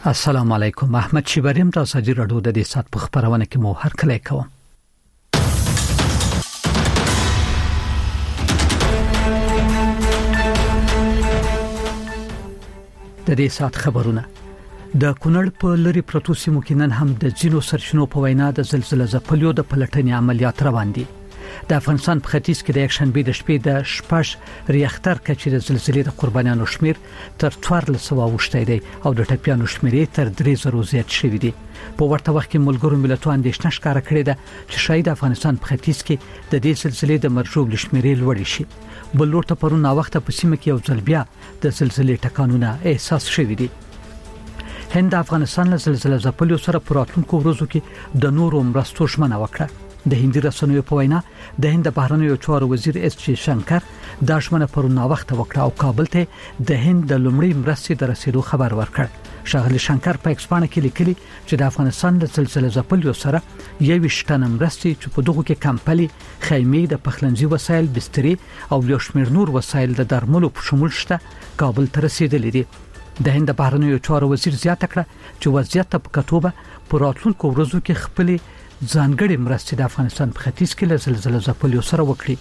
السلام علیکم. احمد شیبریم را ساجی رادیو د دې سات په خبرونه کې مو هر کله کوم. د دې سات خبرونه د کونړ په لری پروتو سیمو کې نن هم د ځینو سرچینو په وینا د زلزلې ځپلیو د پلټنې عملیات روان دي. د افغانستان په ختیځ کې د یک شنبه د شپې د شپږ ریاکټر کچې د زلزلې د قربانیانو شمیر تر 1400 وشته دی او د ټپیانو شمیر تر 3000 زیات شوی دی. په ورته وخت کې ملګرو ملتونو اندېښنه ښکاره کړې ده چې شاید افغانستان په ختیځ کې د دې زلزلې د مرجوب لشمیر لوړ شي. بل ورته پرون وخت په سیمه کې یو ځل بیا د زلزلې ټکانونه احساس شوی دي. هند افغانستان له زلزلې ځپلیو سره پراتونکو ورځو کې د نورو مرستو ژمنه وکړه. د هندي رسنیو په وینا د هند بهرنیو چارو وزیر اس جی شنکر دا ژمنه پرون وخت وکړه او کابل ته د هند د لومړي مرستې د رسیدو خبر ورکړ. ښاغلي شنکر په ایکسپانه کې لیکلي چې د افغانستان د زلزلې ځپلیو سره 21 ټن مرستې چې په دغه کې کمپلي، خیمې، د پخلنځي وسایل، بسترې او یو شمېر نور وسایل د درملو په شمول شته کابل ته رسیدلي دي. د هند بهرنیو چارو وزیر زیاته کړه چې وضعیت په کتوبه پر راتلونکو ورځو کې خپل ځانګړي مرستې د افغانستان په ختیځ کې له زلزلې ځپلیو سره وکړي.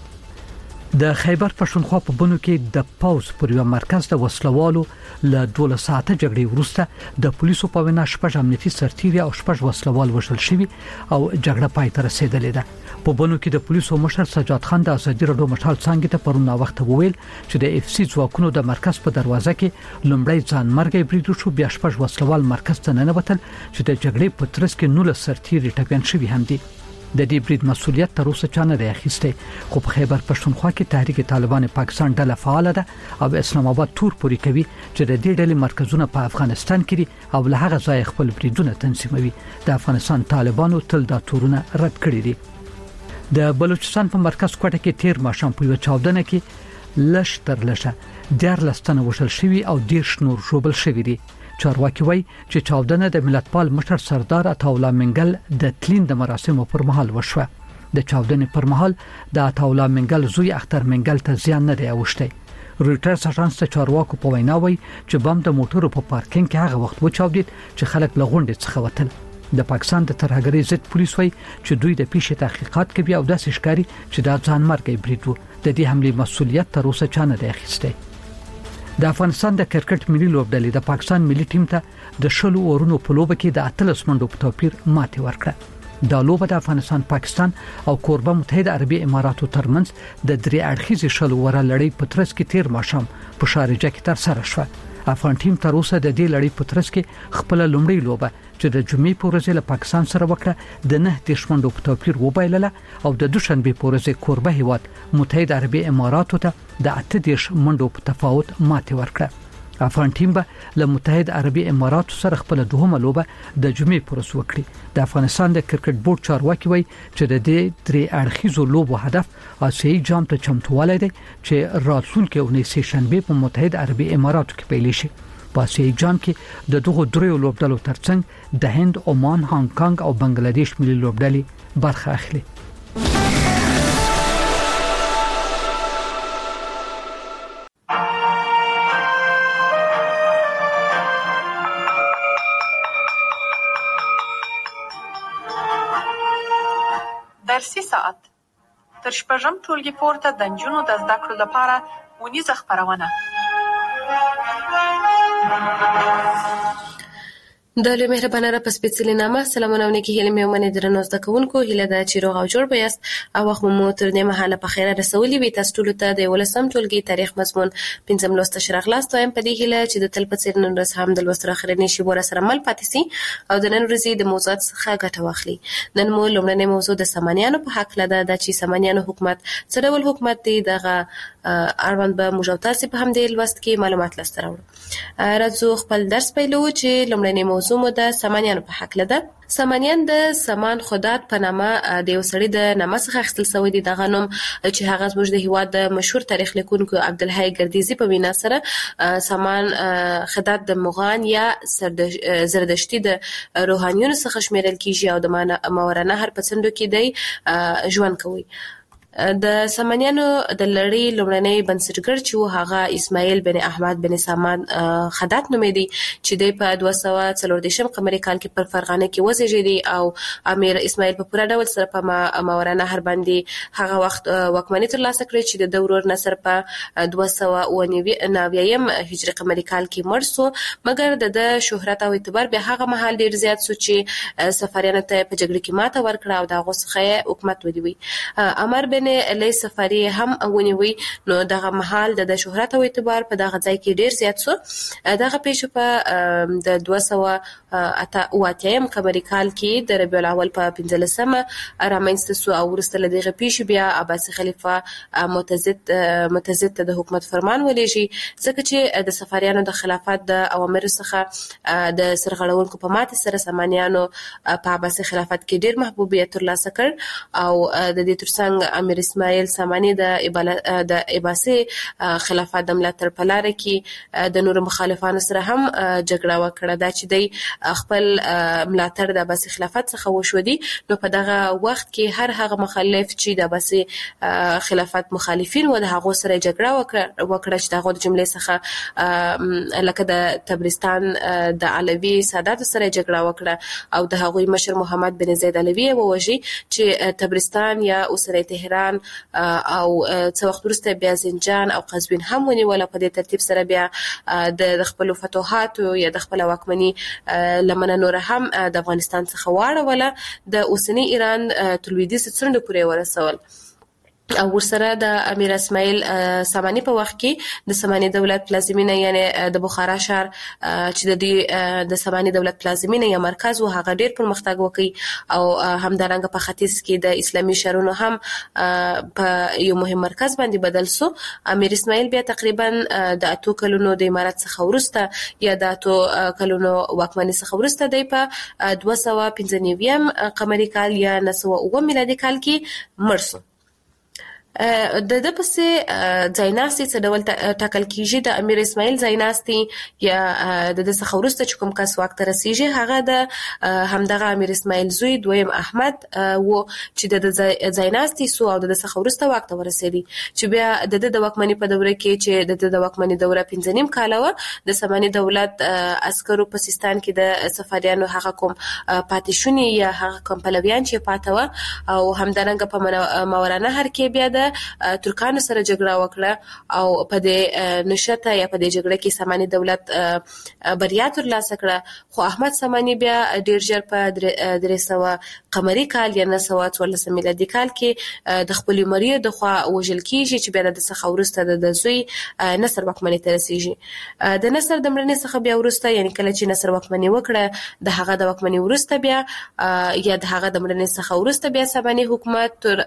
د خیبر پښتونخوا په بنو کې د پاوز پر یو مرکز د وسلوالو له 12 ساعته جګړې وروسته د پولیسو په وینا شپږ امنیتي سرتیري او شپږ وسلوال وژل شوي او جګړه پای ته رسیدلې ده. په بنو کې د پولیسو مشر سجاد خان د ازادي رادیو مشال څنګه ته پرون وخت وویل چې د اف سی ځواکونو د مرکز په دروازه کې لومړی ځان مرګ برید شو، بیا شپږ وسلوال مرکز ته ننوتل چې د جګړې په ترڅ کې 19 سرتیري ټپیان شوي هم دي. د دې برید مسؤلیت تر اوسه چا نه دی اخیستی، خو په خیبر پښتونخوا کې تحریک طالبان پاکستان ډله فعال ده او اسلام آباد تور پوری کوي چې د دې ډلې مرکزونه په افغانستان کې دي او له هغه ځای خپل بریدونه تنظیموي. د افغانستان طالبانو تل دا تورونه رد کړی دي. د بلوچستان په مرکز کوټه کې تیر ماښام په یو چاودنه کې لش تر لشه 14 تنه وژل شوي او 10 نور ژوبل شوي دي. چارواکي وایي چې چاودنه د ملتپال مشر سردار عطاالله منګل د تلین د مراسمو پر مهال وشوه. د چاودنې پر مهال د عطاالله منګل زوی اختر منګل ته زیان نه دی اوښتی. رویټرز اژانس ته چارواکو په وینا وایي چې بم د موټرو په پارکینګ کې هغه وخت وچاودید چې خلک له غونډې څخه وتل. د پاکستان د ترهګرۍ ضد پولیس وایي چې دوی د پیښې تحقیقات کوي او داسې ښکاري چې دا ځان مرګ برید و. د دې حملې مسؤلیت تر اوسه چا نه دی اخیستی. د افغانستان د کرکټ ملي لوبډلې د پاکستان ملي ټیم ته د 20 اورونو په لوبه کې د 13 منډو په توپیر ماتې ورکړه. دا لوبه د افغانستان، پاکستان او کوربه متحده عربي اماراتو ترمنځ د 3 اړخیزې شلو وره لړۍ په ترڅ کې تیر ماښام په شارجه کې ترسره شوه. افغان ټیم تر اوسه د دې لړۍ په ترڅ کې خپل لومړی لوبه چې د جمعې په ورځ له پاکستان سره وکړه د 9 منډو په توپیر وبایلله او د دوشنبه په ورځ کوربه هیواد متحده عربي اماراتو ته د 8 منډو په تفاوت ماتې ورکړه. افغان ټیم به له متحده عربي اماراتو سره خپل دوهمه لوبه د جمعې په ورځ وکړي. د افغانستان د کرکټ بورډ چارواکي وایي چې د دې 3 اړخیزو لوبو هدف آسیایي جام ته چمتووالی دی چې راتلونکي اونۍ سه شنبه په متحده عربي اماراتو کې پیل شي. په آسیایي جام کې د دغو دریو لوبډلو ترڅنګ د هند، عمان، هانګ کانګ او بنگلاديش ملي لوبډلې برخه اخلي. درسي ساعت تر شپږم ټولګي پورته د نجونو د زده کړو لپاره ونیزه خپرونه. د لوی مهربانه را په سپېڅلې نامه سلامونه او نیکې هیلې مې ومنې درنو زده کوونکو. هیله ده چې روغ او جوړ به یاست او وخت مو تر دې مهاله په خیره رسولي وي. تاسو ټولو ته د 11 ټولګي تاریخ مضمون 5 لوست شراغلاست وایم په دې هیله چې د تل په څېر نن ورځ هم د لوست اخرنۍ شیبو سره مل پاتې سي او د نن ورځې د موضوعات څخه ګټه واخلي. نن مو لومړنۍ موضوع د سامانیانو په حق ده چې سامانیانو حکومت څه ډول حکومت دی دغه اړوند به موږ او تاسو په همدې لوست کې معلومات لاسته راوړو. راځو خپل درس پیلو چې لومړنۍ موضوع مو د سامانیانو په حق ده. سامانیان د سامان خدات په نامه د یو سړي د نامه څخه اخیستل شوی دی. دغه نوم چې هغه زموږ د هیواد د مشهور تاریخ لیکونکو عبدالحی ګردیزي په وینا سره سامان خدات د مغان یا زردشتي د روحانیونو څخه شمیرل کیږي او د ماوراء نهر په څنډو کې دی ژوند کوي. د سامانیانو د لړۍ لومړنی بنسټګر چې هغه اسماعیل بن احمد بن سامان خدات نومېدی چې د په 240 قمري کال کې پر فرغانه کې وزیږیدي او امیر اسماعیل په پوره ډول سره په ماوراء نهر باندې هغه وخت واکمنۍ ترلاسه کړې چې د دورور نصر په 299 هجري قمري کال کې مړ شو، مګر د شهرت او اعتبار به هغه مهال ډیر زیات شو چې سفاریانو ته په جګړه کې ماته ورکړه او د غوسخه حکومت ودیوي. عمر بن علی سفاری هم ونیوي، نو دغه مهال د شهرت او اعتبار په دغه ځای کې ډیر زیات شو. دغه پیښه په د 288 قمري کال کې د ربیع الاول په 15مه رامنځته شو او وروسته له دغه پیښې بیا عباسي خلیفہ متزد د حکومت فرمان ولېږي، ځکه چې د سفاریانو د خلافت د اوامر څخه د سرغړونکو په ماته سره سامانیانو په عباسي خلافت کې ډیر محبوبیت ترلاسه کړ او د دې ترڅنګ امیر اسماعیل سامانی د عباسي خلافت د ملاتړ په لار کې د نور مخالفانو سره هم جګړه وکړه. دا چې د خپل ملاتړ د عباسي خلافت څخه وشودي، نو په دغه وخت کې هغه مخالف چې د عباسي خلافت مخالفین و د هغه سره جګړه وکړه چې دغه جملې څخه لکه د تبرستان د علوي سادات سره جګړه وکړه او د هغوی مشر محمد بن زید علوي ووژي چې تبرستان یا اوسنی تهران او څو وخت وروسته بیا زنجان او قزوین هم ونیول. په دې ترتیب سره بیا د خپل فتوحاتو یا د خپل واکمنۍ لمنه نور هم د افغانستان څخه واړوله د اوسنی ایران تر لویدیځ څنډو پورې ورسول. او ورسره د امیر اسماعیل سامانی په وخت کې د سامانی دولت پلازمینه یعنی د بخارا شهر چې د سامانی دولت پلازمینه یا مرکز و هغه ډیر پرمختګ وکړي او همدارنګه په ختیځ کې د اسلامي شهرونو هم په یو مهم مرکز باندې بدل شو. امیر اسماعیل بیا تقریبا د 8 کلونو د امارت څخه ورسته یا د 8 کلونو واکمنۍ څخه ورسته د په 295 قمري کال یا 909 میلادي کال کې مړ شو. د پسې ځایناستي څه ډول ټاکل کیږي؟ د امیر اسماعیل ځایناستي یا د څخه وروسته چې کوم کس واک ته رسیږي هغه د همدغه امیر اسماعیل زوی دویم احمد و چې د ځایناستي سو او د څخه وروسته واک ته ورسېدي، چې بیا د واکمنۍ په دوره کې چې د واکمنۍ دوره 15 کاله و د سامانی دولت عسکرو په سیستان کې د سفاریانو هغه کوم پاتې شونی یا هغه کوم پلویان چې پاتې و او همدارنګه په ماوراء نهر کې بیا د ترکانو سره جګړه وکړه او په دې نشته یا په دې جګړه کې سامانی دولت بریا ترلاسه کړه. خو احمد سامانی بیا ډیر ژر په 300 قمري کال یا 914 میلادي کال کې د خپل مریو د خوا وژل کیږي چې بیا د څخه ورسته د زوی نصر واکمنۍ ته رسیږي. د نصر د مړنې څخه بیا ورسته یعنی کله چې نصر واکمنۍ وکړه د هغه د واکمنۍ ورسته بیا یا د هغه د مړنې څخه ورسته بیا سامانی حکومت تر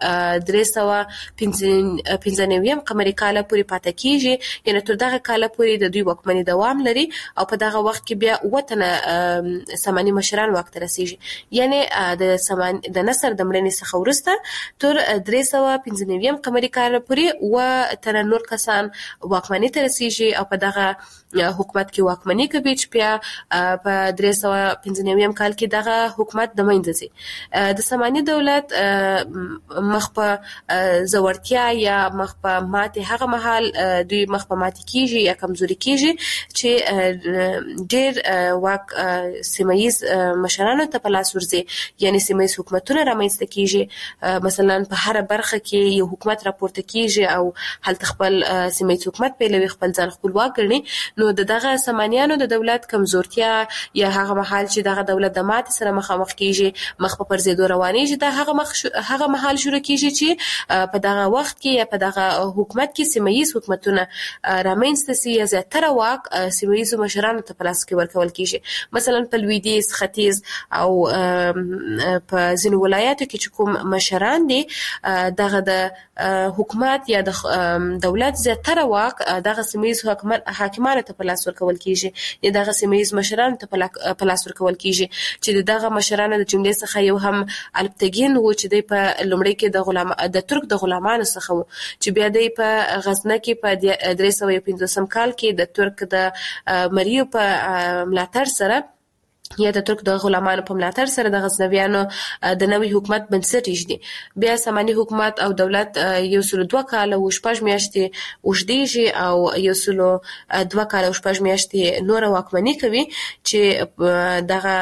395 قمري کال پورې پاتې کیږي، یعنی تر دغه کال پورې د دوی واکمنۍ دوام لري او په دغه وخت کې بیا وطن سامانی مشران واک ته رسیږي. یعنی د نصر د مړنې څخه ورسته تر 395 قمري کال پورې و تر نور کسان واکمنۍ ته رسیږي او په دغه حکومت کې واکمنۍ کوي چې بیا په 395 کال کې دغه حکومت د منځ ځي. د سامانی دولت مخ په زورتیا یا مخ په ماته هغه مهال دوی مخ په ماته کیږي یا کمزوري کیږي چې ډیر واک سیمایز مشرانو ته په لاس ورځي، یعنی سیمایز حکومتونه رامنځته کیږي. مثلا په هر برخه کې یو حکومت راپورته کیږي او هلته خپل سیمایز حکومت په لوي خپل ځان خپلواک ګڼي. نو دغه سامانیانو د دولت کمزورتیا یا هغه مهال چې دغه دولت د ماته سره مخامخ کیږي مخ په پرځېدو روانېږي، دا هغه مهال شروع کیږي چې په دغه وخت کې یا په دغه حکومت کې سیمایي حکومتونه رامنځته سي یا زیاتره واک سیمایي مشرانو ته په لاس کې ورکول کیږي. مثلا په لویدیځ، ختیځ او په ځینو ولایاتو کې چې کوم مشران دي دغه د حکومت یا د دولت زیاتره واک دغه سیمایي حاکمانو ته په لاس ورکول کیږي یا دغه سیمایي مشرانو ته په لاس ورکول کیږي، چې دغه مشرانو د جملې څخه یو هم الپتګین و چې په لومړی کې د ترک د غلامانو څخه چې بیا د په غزنه کې په 315 کال کې د ترک د مریو په ملاتړ سره یا د ترک د غلامانو په ملاتړ سره د غزنویانو د نوي حکومت بنسټ ایږدي. بیا ساماني حکومت او دولت 102 کاله او 6 میاشتې اوږدېږي او 102 کاله او 6 میاشتې نور واکمني کوي چې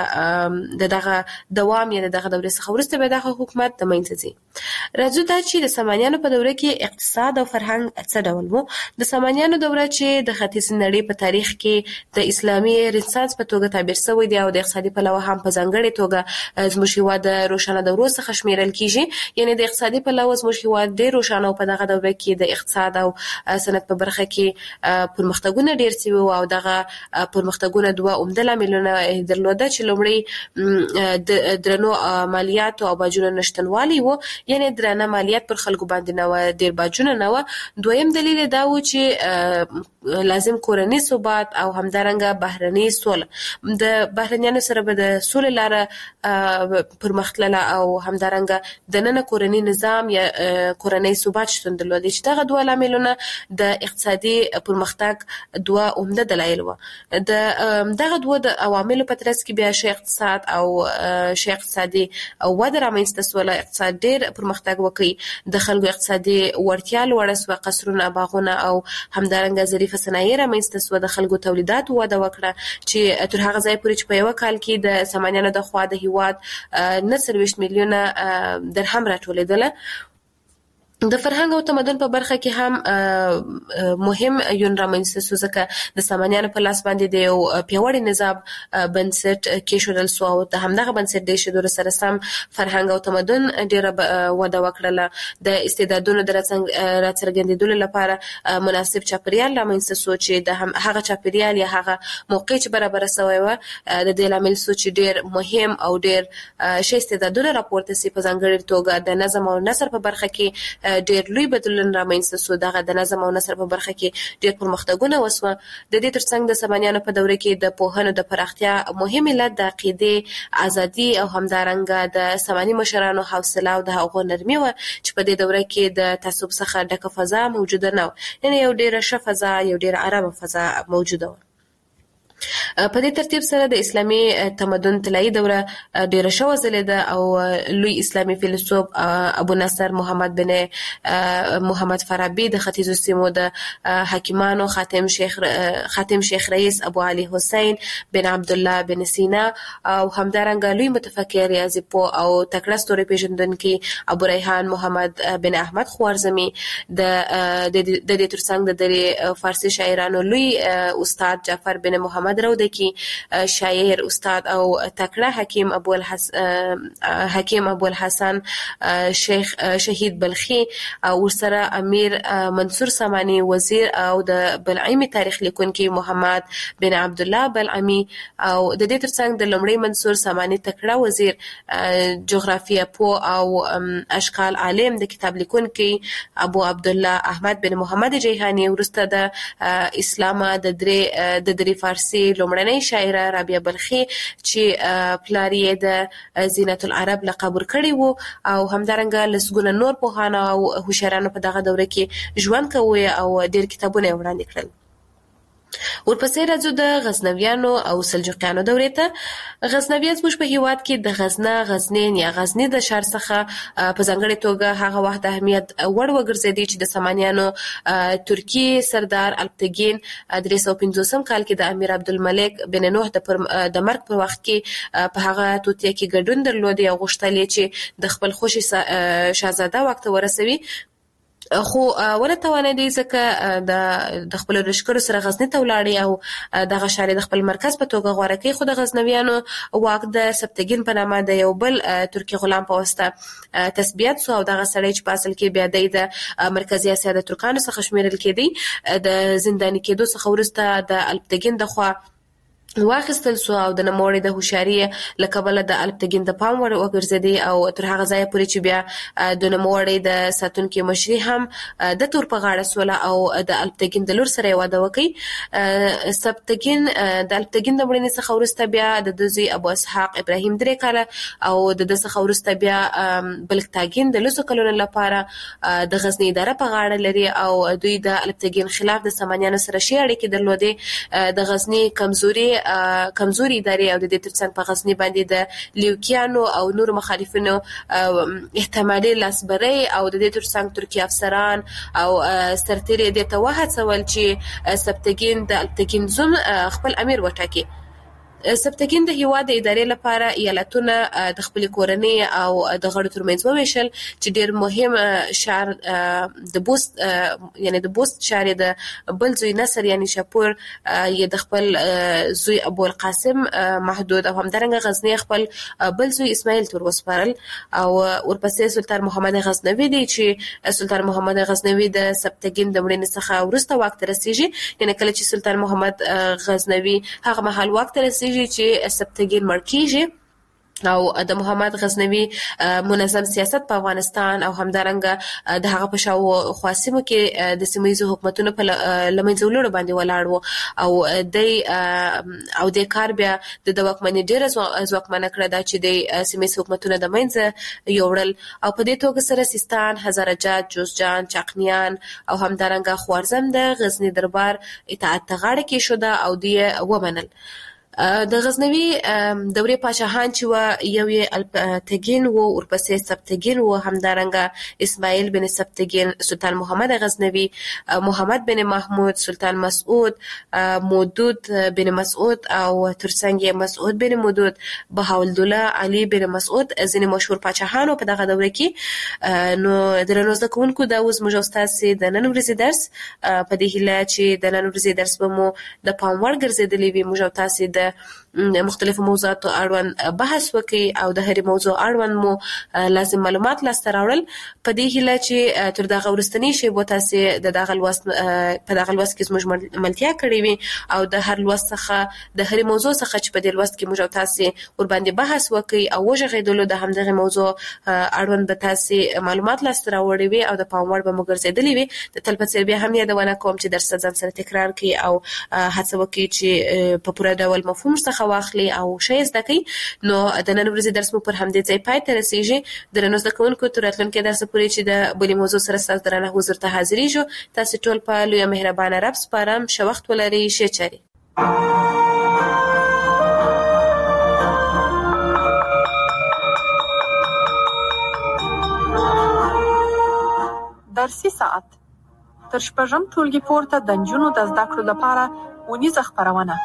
دغه دوام یا دغه دورې څخه وروسته به دغه حکومت د منځ ځي. راځو ته چې د سامانیانو په دوره کې اقتصاد او فرهنګ څه ډول وو. د سامانیانو دوره چې د ختیځ نړۍ په تاریخ کې د اسلامي رنسانس په توګه تعبیر شوی دی او د اقتصادي پلوه هم په ځانګړې توګه زموږ هیواد د روښانه دورو څخه شمیرل کیږي. یعنی د اقتصادي پلوه زموږ هیواد ډېر روښانه او په دغه دوره کې د اقتصاد او صنعت په برخه کې پرمختګونه ډېر شوي او دغه پرمختګونه دوه عمده لاملونه درلوده چې لومړی د درنو مالیاتو او باجونو نشټنوالي وو. یعنی درنه مالیات پر خلکو باندې نه و، ډېر باجونه نه و. دویم دلیل دا و چې لازم کورنی ثبات او همدارنګه بهرنی سوله د بهرنیانو سره به د سولې لاره پرمختلله او همدارنګه د نن کورنی نظام یا کورنی ثبات شتون درلود چې دغه دوه لاملونه د اقتصادي پرمختګ دوه عمده دلایل و. دغه دوه د عواملو په ترڅ کې بیا شی اقتصاد او شی اقتصادي او وده رامنځته سوله. اقتصاد ډېر پرمختګ وکړي، د خلکو اقتصادي وړتیا لوړه سوه، قصرونه، باغونه او همدارنګه ظریفه صنایع رامنځته سوه، د خلکو تولیدات وده وکړه چې تر هغه ځای پورې چې په یو کال کې د سامانیانو د خوا د هیواد 29 میلیونه درهم راټولېدله. د فرهنګ او تمدن په برخه کې هم مهم یون رامنځته شو ځکه د سامانیانو په لاس باندې د یو پیاوړي نظام بنسټ کېښودل شو او د همدغه بنسټ د ایښودلو سره سم فرهنګ او تمدن ډېره وده وکړله. د استعدادونو د راڅرګندېدلو لپاره مناسب چاپیریال رامنځته شو چې د هغه چاپیریال یا هغه موقع چې برابره شوی وه د دې لامل شو چې ډېر مهم او ډېر ښه استعدادونه راپورته شي. په ځانګړې توګه د نظم او نثر په برخه کې ډېر لوی بدلون رامنځته شو. دغه د نظم او نثر په برخه کې ډېر پرمختګونه وسوه. د دې ترڅنګ د سامانیانو په دوره کې د پوهنو د پراختیا مهم علت د عقیدې ازادي او همدارنګه د ساماني مشرانو حوصله او د هغو نرمي وه چې په دې دوره کې د تعصب څخه ډکه فضا موجوده نه وه. یعنې یو ډېره ښه فضا، یو ډېره ارامه فضا موجوده وه. په دې ترتیب سره د اسلامي تمدن طلایي دوره ډېره ښه وځلېده او لوی اسلامي فیلسوف ابو نصر محمد بن محمد فارابي د ختیځو سیمو د حاکمانو خاتم شیخ رئیس ابو علي حسین بن عبدالله بن سینا او همدارنګه لوی متفکر ریاضي پوه او تکړه ستوري پیژندونکي ابو ریحان محمد بن احمد خوارزمي د دې ترڅنګ د درې فارسي شاعرانو لوی استاد جعفر بن محمد رودکی، شاعر، استاد او تکړه حکیم ابو الحسن شیخ شهید بلخي او ورسره امیر منصور سامانی وزیر او د بلعمي تاریخ لیکونکي محمد بن عبد الله بلعمي او د دې ترڅنګ د لومړي منصور سامانی تکړه وزیر جغرافیه پوه او اشکال عالم د کتاب لیکونکي ابو عبد الله احمد بن محمد جیهانی ورسته د اسلام د درې فارسي لومړنۍ شاعره رابعه بلخي چې پلار یې د زینت العرب لقب ورکړی وو او همدارنګه لسګونه نور پوهان او هوښیارانو په دغه دوره کې ژوند کوي او ډېر کتابونه یې وړاندې کړل. ورپسې راځو د غزنویانو او سلجوقیانو دورې ته. غزنویان زموږ په هیواد کې د غزنه، غزنین یا غزني د ښار څخه په ځانګړې توګه هغه وخت اهمیت وړ وګرځېدی چې د سامانیانو ترکي سردار الپتګین 350 کال کې د امیر عبدالملک بن نوح د مرګ پر وخت کې په هغه توطیه کې ګډون درلود او غوښتل یې چې د خپل خوښي شاهزاده واک ته ورسوي، خو ونه توانېدی ځکه د خپلو لښکرو سره غزني ته ولاړې او دغه ښار د خپل مرکز په توګه غوره کړي. خو د غزنویانو واک د سبتګین په نامه د یو بل ترکي غلام په واسطه تثبیت شو او دغه سړی چې په اصل کې بیا د مرکزي اسیا د ترکانو څخه شمیرل کېدی د زنداني کېدو څخه وروسته د الپتګین د خوا واخیستل شو او د نوموړي د هوښیارۍ له کبله د الپتګین د پام وړ وګرځېدی او تر هغه ځایه پورې چې بیا د نوموړي د ساتونکي مشري هم د تور په غاړه سوله او د الپتګین د لور سره یې واده وکړي. سبتګین د الپتګین د مړینې څخه وروسته بیا د ده زوی ابو اسحاق ابراهیم 3 کاله او د ده څخه وروسته بیا بلکتاګین د 10 کلونو لپاره د غزني اداره په غاړه لري او دوی د الپتګین خلاف د سامانیانو سره ښې اړیکې درلودې. د غزني کمزوري کمزوري ادارې او د دې ترڅنګ په غزنی باندې د لیوکیانو او نور مخالفینو احتمالي لاسبري او د دې ترڅنګ ترکی افسران او سرتیري د توهڅ ول چې سبتګین د التګینزم خپل امیر وټاکي. سبتګین د هیواد د ادارې لپاره ایالتونه د خپل کورنۍ او د غړو ترمنځ وویشل چې ډیر مهم شهر د بوست یعنی د بوست شهر د بل زوی نصر یعنی شاپور یې د خپل زوی ابو القاسم محدود او همدارنګه غزنی خپل بل زوی اسماعیل تور وسپارل او ورپسې سلطان محمد غزنوی دی چې سلطان محمد غزنوی د سبتګین د مړینې څخه وروسته واک ته رسیږي. یعنی کله چې سلطان محمد غزنوی هغه مهال واک ته رسیږي چې سبتګین مړ کیږي او د محمد غزنوی منظم سیاست په افغانستان او همدارنګه د هغه په شاو خاصمو کې د سیمایي حکومتونو په لمنځولو باندې ولاړ وو او د کار بیا د واکمنۍ ډیره ځواکمنه کړه دا چې د سیمایي حکومتونو د منځ یوړل او په دې توګه سره سیستان، هزارجات، جوزجان، چاقنیان او همدارنګه خوارزم د غزنی دربار اطاعت غاړه کې شو او دی ومنل. د غزنوی دورې پاچاهان چې و یو یې التګین و ورپسې سبتګین و همدارنګه اسماعیل بن سبتګین، سلطان محمد غزنوی، محمد بن محمود، سلطان مسعود، مودود بن مسعود او ترڅنګ مسعود بن مودود، بهاءالدوله علي بن مسعود ځینې مشهور پاچاهانو په دغه دوره کې. نو درنو زده کوونکو دا اوس موږ تاسو د نن ورځې درس په دې هیله چې د نن ورځې درس به مو د پام وړ ګرځېدلی وي. موږ تاسو د مختلفو موضوعاتو اړوند بحث وکړي او د هرې موضوع اړوند مو لازم معلومات لاسته راوړل په دې هیله چې تر دغه ورستنی شی بو تاسو د دغه لوست په دغه لوست کې زموږ ملتیا کړی وي او د هر لوست څخه د هرې موضوع څخه چې په دې لوست کې موږ تاسو ور باندې بحث وکړي او وژغېدلو د همدغه موضوع اړوند به تاسو معلومات لاسته راوړي وي او د پام وړ به مو ګرځېدلی وي. د تل په څیر بیا هم یادونه کوم چې درس ځان سره تکرار کړئ او هڅه وکړئ چې په پوره ډول مفهوم څخه واخلي او شی زده کړئ. نو د نن ورځې درس مو پر همدې ځای پای ته رسیږي. درنو زده کوونکو تر راتلونکي درس پورې چې د بلې موضوع سره ستاسو درنه حضور ته حاضرېږو. تاسو ټول په لوی مهربانه رب سپارم. ښه وخت ولرئ. ښه چاري. درسي ساعت تر شپږم ټولګي پورته د نجونو د زده کړو لپاره ونیزه خپرونه.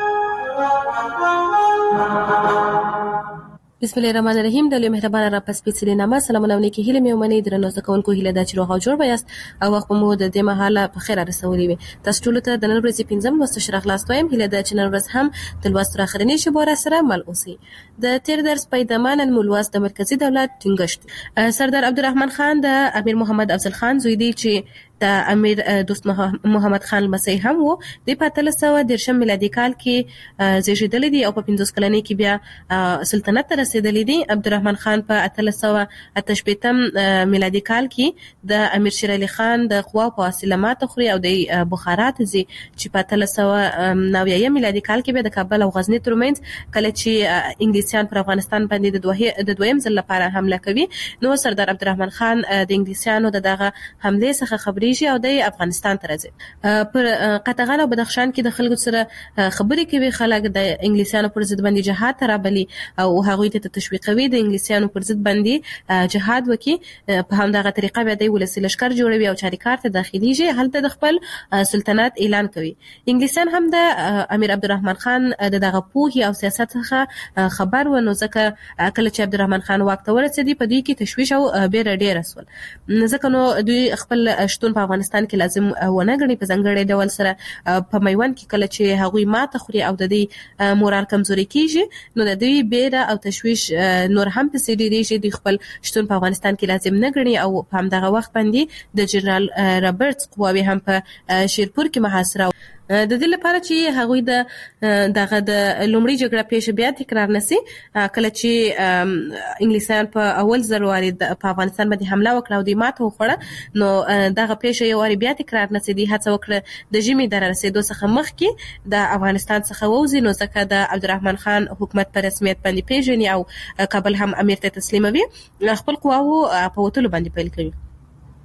بسم الله الرحمن الرحیم. د مهربان رب سپیڅلي نامه سلامونه ونکي هیله مې ومني درنو زده کوونکو هیله دا چې روغ او جوړ بیاست او وخت مو د دې مهاله په خیر رسولي وي. تاسو ټول ته د نن ورځې پنځم لوست شرح لاس وایم. هیله دا چې نن ورځ هم د لوست اخرنی شبوره سره مل اوسي. د تیر درس پیدامان مولواس د مرکزی دولت ټینګښت سردار عبدالرحمن خان د امیر محمد افضل خان زوی دی چې د امیر دوست محمد خان مسیح هم وو. د 1513 میلادي کال کې زیږیدل دي او په 15 کلنۍ کې بیا سلطنت ته رسیدلی دي. عبدالرحمن خان په 1388 میلادي کال کې د امیر شیر علي خان د قوا په وسیله ماته خوري او د بخارا ته ځي چې په 1390 میلادي کال کې به د کابل او غزنی ترمنځ کله چې انګلیسیان پر افغانستان باندې د دویم ځل لپاره حمله کوي نو سردار عبدالرحمن خان د انګلیسیانو دغه حمله څخه خبري او د افغانستان ته راځي. پر قطغان او بدخشان کې د خلکو سره خبرې کوي. خلک د انګلیسیانو پر ضد باندې جهاد ته رابلي او هغوی ته تشویقوي د انګلیسیانو پر ضد باندې جهاد وکړي. په همدغه طریقه بیا د ولسی لشکر جوړوي او چاریکار ته داخليږي. هلته د خپل سلطنت اعلان کوي. انګلیسیان هم د امیر عبدالرحمن خان دغه پوهې او سیاست څخه خبر و. نو ځکه کله چې عبدالرحمن خان واک ته ورسېدی په دوی کې تشویش او بیره ډیر رسول. ځکه نو دوی خپل شتون په افغانستان کې لازم ونه غني. په ځنګړې ډول سره په میوند کې کله چې هغوی ماته خوري او د دې مورال کمزوري کیږي نو د دوی بیره او تشویش نور هم په سړي ریږي. د خپل شتون په افغانستان کې لازم نه غني او په همدغه وخت باندې د جنرال رابرټس قواوی هم په شیرپور کې محاصره د دې لپاره چې هغوی دغه د لومړي جګړه پیښه بیا تکرار نشي. کله چې انګلیسان په اول ځل واري په افغانستان باندې حمله وکړه او د ماته وخوړه نو دغه پیښه یو واري بیا تکرار نشي. د هڅه وکړه د ژمي در رسیدو څخه مخکې د افغانستان څخه ووزي. نو ځکه د عبدالرحمن خان حکومت په رسمیت باندې پیژني او کابل هم امیر ته تسلیموي. خپل قواو په وټلو باندې پیل کوي.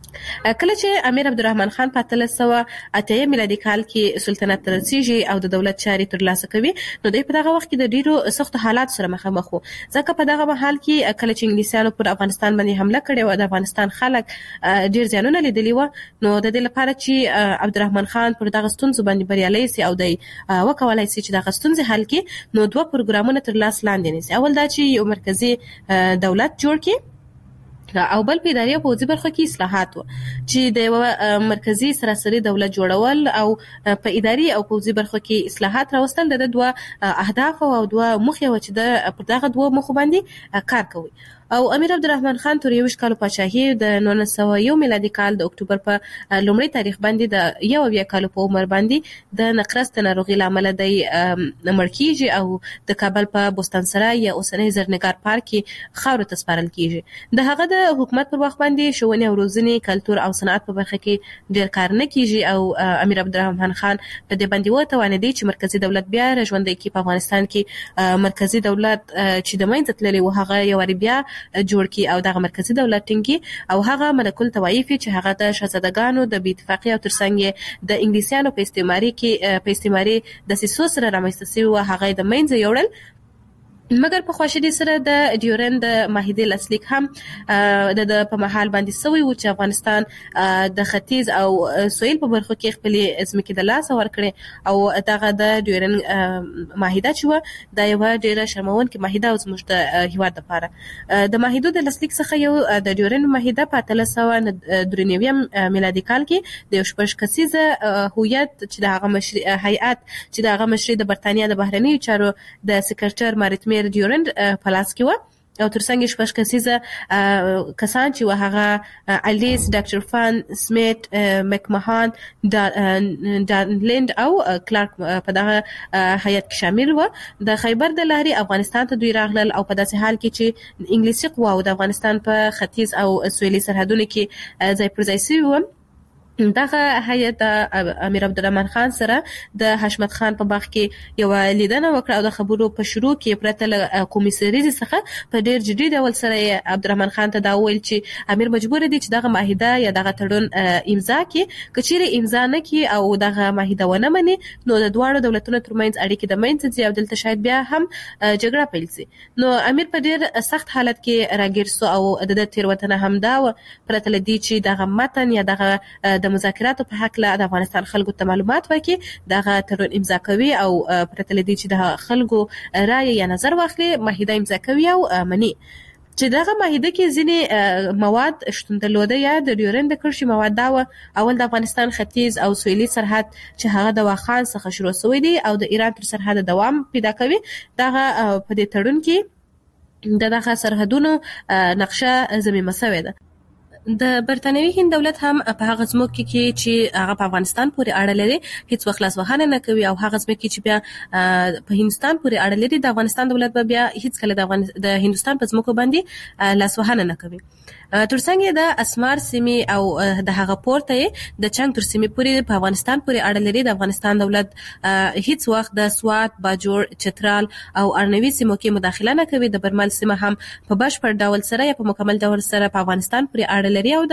کله چې امیر عبدالرحمن خان په 1308 میلادي کال کې سلطنت رسیږي او د دولت چاري ترلاسه کوي نو دوی په دغه وخت کې د ډیرو سخت حالات سره مخامخ وو ځکه په دغه مهال کې کله چې انګلیسانو پر افغانستان باندې حمله کړې و د افغانستان خلک ډیر زیانونه لیدلي و نو د دې لپاره چې عبدالرحمن خان پر دغه ستونزو باندې بریالي سي او د وکولای سي چې دغه ستونزې حل کړي نو دوه پروګرامونه تر لاس لاندې نیسي اول دا چې یو مرکزی دولت جوړ کړي او بل په اداري او پوځي برخه کې اصلاحات و چې د مرکزی سراسري دولت جوړول او په اداري او پوځي برخه کې اصلاحات راوستل د دوه اهداف او دوه موخې و چې د دغه دوه مخ باندې کار کوي او امیر عبدالرحمن خان تر 20 کال پاچاهي د 1901 میلادي کال د اکتوبر په لومړی تاریخ باندې د 21 کال په عمر باندې د نقرس ناروغي لامل د مړ کیږي او د کابل په بوستان سرای یا اوسنۍ زرنګار پارک کې خاور ته سپارل کیږي د هغه د حکومت پر وخت باندې شوونې او روزنې کلچر او صنعت په برخه کې ډیر کار نه کیږي او امیر عبدالرحمن خان په دې باندې وته ونه چې مرکزی دولت بیا ژوندۍ کی په افغانستان کې مرکزی دولت چې د مینځ تللی و هغه یو بیا جوړ کی او دغه مرکزی دولت ټینګي او هغه ملک الطوایف چې هغه د شاهزادګانو د بې اتفاقۍ او ترڅنګ د انګلیسانو په استعماري د سیسو سره رامنځته شوی و هغه د مینځ یوړل مګر په خواشدي سره د ډیورند معاهده لاسلیک هم د په محل باندې سوی و چې افغانستان د ختیځ او سویل په برخو کې خپل ځمکې د لاس ورکړي او دغه د ډیورند معاهده چې و د یو ډیره شرمونکې معاهده او زموږ د هیواد لپاره د معاهده د لاسلیک څخه یو د ډیورند معاهده په 1393 میلادي کال کې د شپږ کسیزه هویت چې د هغه مشري هیئت چې د هغه مشري د برتانیا د بهرنی چارو د سکرټر مارټمیر ډیورند په لاس کې و او ترڅنګ شپږ کسیزه کسان چې وهغه الیس ډاکټر فان سمیت مکمهان ډانلند او کلارک په دغه هیئت کې شامل و د خیبر د لارې افغانستان ته دوی راغلل او په داسې حال کې چې انګلیسي قواو د افغانستان په ختیځ او سویلي سرحدونو کې ځای پر ځای شوي و دغه هیئت امیر عبدالرحمن خان سره د حشمت خان په باغ کې یو لیدنه وکړه او د خبرو په شروع کې پرته قومي سریزي څخه په ډیر جدي ډول سره عبدالرحمن خان ته دا ویل چې امیر مجبور دی چې دغه معاهده یا دغه تړون امضا کړي کچېره امضا نه کړي او دغه معاهده ونه مني نو د دواړو دولتونو ترمنځ اړیکې د منځ ځي او دلته شاید بیا هم جګړه پیل شي نو امیر په ډیر سخت حالت کې راګیر سو او د تیروتنه هم دا پرته لدی چې دغه متن یا دغه د مذاکراتو په حق له د افغانستان خلکو ته معلومات ورکړي دغه تړون امضا کوي او پرته لدی چې د خلکو رائے یا نظر واخلي معاهده امضا کوي او مني چې دغه معاهده کې ځینې مواد شتون درلوده یا د ډیورند د کرښې مواد دا اول د افغانستان ختیځ او سویلي سرحد چې هغه د واخان څخه شروع شوی دی او د ایران تر سرحد دوام پیدا کوي دغه په دې تړون کې دغه سرحدونو نقشه ضمیمه شوې ده د برتانوي هند دولت هم په هغه ځمکو کې چې هغه په افغانستان پورې اړه لري هیڅ وخت لاسوهنه نه کوي او هغه ځمکې چې بیا په هندستان پورې اړه لري د افغانستان دولت به بیا هیڅ کله د هندستان په ځمکو باندې لاسوهنه نه کوي ترڅنګ د اسمار سیمې او د هغه پورته د چنګ تر سیمې پورې په افغانستان پورې اړه لري د افغانستان دولت هیڅ وخت د سوات باجوړ چترال او ارنوي سیمو کې مداخله نه کوي د برمل سیمه هم په بشپړ ډول سره یا په مکمل ډول سره په افغانستان پورې اړه لري او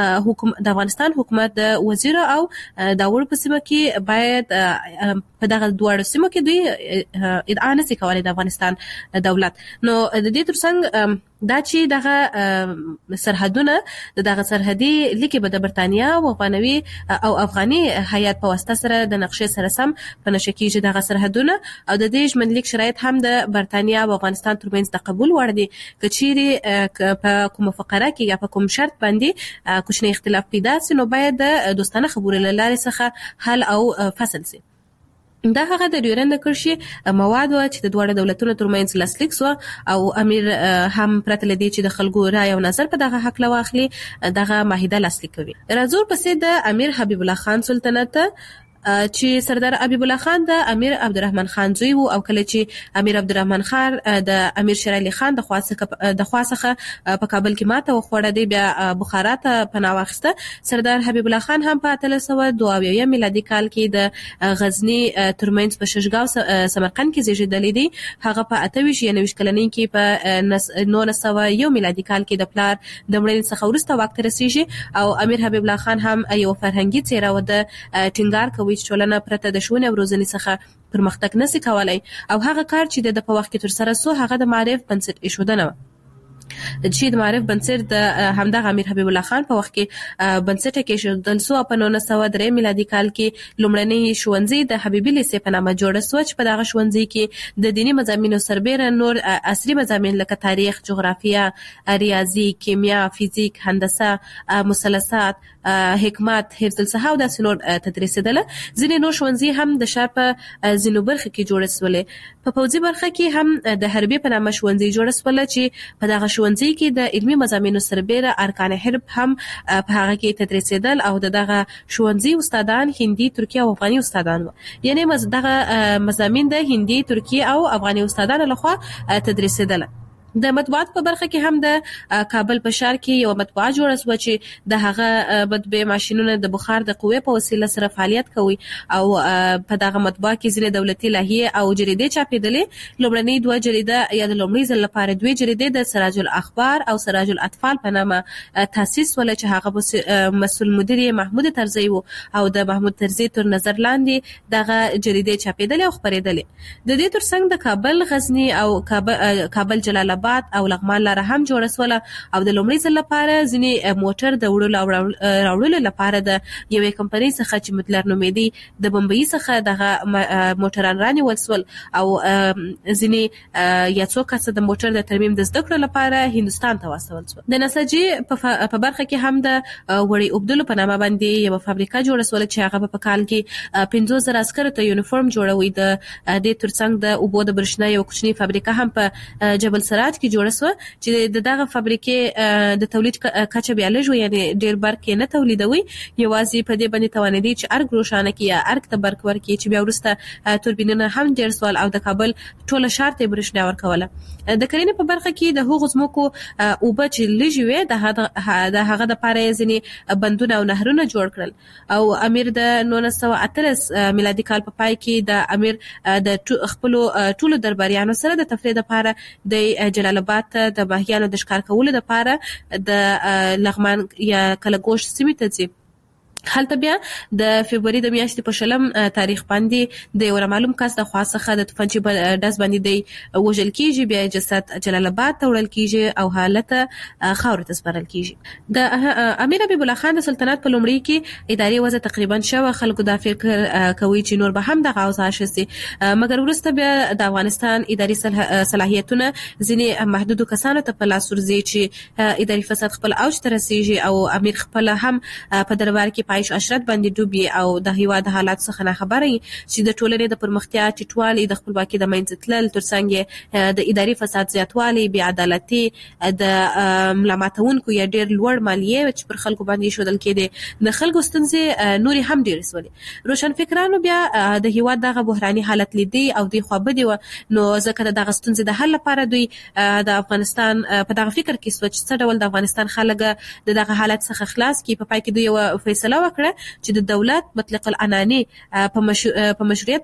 د افغانستان حکومت د وزیر او د وړ په سیمه کې باید په دغه دوه سیمو کې دوی ادعا نه کوي د افغانستان دولت نو د دې ترڅنګ دا چې دغه سرحدونه دغه سرحدي لیکي به د برتانیا او افغانوي او افغاني هیئت په واسطه سره د نقشې سره سم په نشه کېږي دغه سرحدونه او د دې ژمنلیک شرایط هم د برتانیا او افغانستان ترمنځ د قبول وړ دي کچېری په کوم فقره کې یا په کوم شرط باندې کوچنی اختلاف پیدا سي نو باید د دوستانه خبرو لاره څخه حل او فصل سي دا هغه د ډیورند کرښې مواد و چې د دوه دولتونو ترمنځ لاسلیک شو او امیر هم پرته لدی چې د خلکو رائے او نظر په دغه حق لواخلي دغه معاهده لاسلیک کوي راځو پسې د امیر حبیب الله خان سلطنت چې سردار حبیب الله خان د امیر عبدالرحمن خان زوی وو او کله چې امیر عبدالرحمن خان د امیر شیر علي خان د خواڅخه په کابل کې ماته وخوړه دی بیا بخارا ته پناه واخیسته. سردار حبیب الله خان هم په 1322 میلادي کال کې د غزنی ترمنځ په ششګاو سمرقند کې زیږیدلی دی. هغه په 28 کلنۍ کې په 1901 میلادي کال کې د پلار د مړینې څخه وروسته واک ته رسیږي او امیر حبیب الله خان هم یو فرهنګي څیره و د ټینګار کوي چې ټولنه پرته د ښوونې او روزنې څخه پرمختګ نشي کولای او هغه کار چې د په وخت کې تر سره سو هغه د معرف بنسټ ایښودنه چې د معرف بنسټ د همدغه امیر حبیب الله خان په وخت کې بنسټ کې ایښودل سو. په 1903 میلادي کال کې لومړنی ښوونځی د حبیبي لیسې په نامه جوړ سو چې په دغه ښوونځي کې د دینی مضامینو سربېره نور عصري مضامین لکه تاریخ، جغرافیه، ریاضي، کیمیا، فزیک، هندسه، مثلثات، حکمت، حفظ الصحه او داسې نور تدریسېدل. ځینې نور ښوونځي هم د ښار په ځینو برخو کې جوړ سولې. په پوځي برخه کې هم د حربي په نامه ښوونځي جوړ سول چې په دغه ښوونځي کې د علمي مضامینو سربېره ارکان حرب هم په هغه کې تدریسېدل او دغه ښوونځي استادان هندي، ترکی او افغاني استادان وو. یعنی دغه مضامین د هندي، ترکی او افغاني استادانو لخوا تدریسېدل. د مطبوعات په برخه کې هم د کابل په ښار کې یو مطبوعه جوړه شوه چې د هغه مطبعې ماشینونه د بخار د قوې په وسیله سره فعالیت کوي او په دغه مطبوعه کې ځینې دولتي لایحې او جریدې چاپېدلې. لومړنۍ 2 جریده یا د لومړي ځل لپاره 2 جریدې د سراج الاخبار او سراج الاطفال په نامه تاسیس ول چې هغه مسؤل مدیر محمود طرزي وو او د محمود طرزي تر نظر لاندې دغه جریدې چاپېدلې او خپرېدلې. د دې ترڅنګ د کابل، غزنی او کابل جلال او لغمان لاره هم جوړه سوله او د لومړي ځل لپاره ځینې موټر د وړلو او راوړلو لپاره د یوې کمپنۍ څخه چې مدلر نومېدی د بمبئی څخه دغه موټران رانیول سول او ځینې یا څو کسه د موټر د ترمیم د زده کړو لپاره هندستان ته واستول سول. د نساجي په برخه کې هم د وړي اوبدلو په نامه باندې یو فابریکه جوړه سول چې هغه په کال کې 50,000 عسکرو ته یونیفورم جوړوي. د دې ترڅنګ د اوبو د برېښنا یو کوچنی فابریکه هم په جبل سراج کې جوړه سو چې دغه فابریکې د تولید کچه بیا لږ یعنی ډیر برق نه تولیدوي. یوازې په دې باندې توانېدي چې ارګ روښانه کړي یا ارګ ته برق ورکړي چې بیا وروسته توربینونه هم ډیر سوال او د کابل ټوله ښار ته برېښنا ورکوله. د کرنې په برخه کې د هغو ځمکو اوبه چې لږ وي د هغه د پاره ځینې بندونه او نهرونه جوړ کړل او امیر د 1918 میلادي کال په پای کې د امیر د خپل ټولو درباریانو سره د تفریح لپاره د جلال آباد د ماهیانو د ښکار کولو لپاره د لغمان یا کلګوش سیمې ته ځي. هلته بیا د فبرवरी د میاشتې په شلم تاریخ باندې د یو معلوم کس د خوا څخه د توفانچې په ډز باندې دی وژل کیږي. بیا جسد جلال آباد ته وړل کیږي او حالت خاور ته سپارل کیږي. د امیر حبیب الله خان د سلطنت په لومړي کې اداري وضع تقریبا شوه. خلکو دا فکر کوي چې نور به هم دغه اوضاع شي مګر وروسته بیا د افغانستان اداري صلاحیتونه ځینې محدودو کسانو ته په لاس ورځي چې اداري فساد خپل اوج ته رسیږي او امیر خپل هم په دربار کې پایش اشرت باندې ډوبي او د هیواد حالات څخه نه خبري چې د ټولنې د پرمختیا ټیټوالي د خپلواکي د منځ تلل ترڅنګ د اداري فساد زیاتوالي، بې عدالتي، د ملامتونکو یا ډیر لوړ مالیه چې پر خلکو باندې شودل کېده د خلکو ستونزې نوري هم ډیر سولي. روشن فکرانو بیا د هیواد دغه بحراني حالت لیدي او د خوابدي نو ځکه دغه ستونزې د حل لپاره دوی د افغانستان په دغه فکر کې سوچ څه ډول د افغانستان خلک دغه حالت څخه خلاص کی په پای کې دوی فیصله وکړه چې د دولت مطلق العنانی په مشروعیت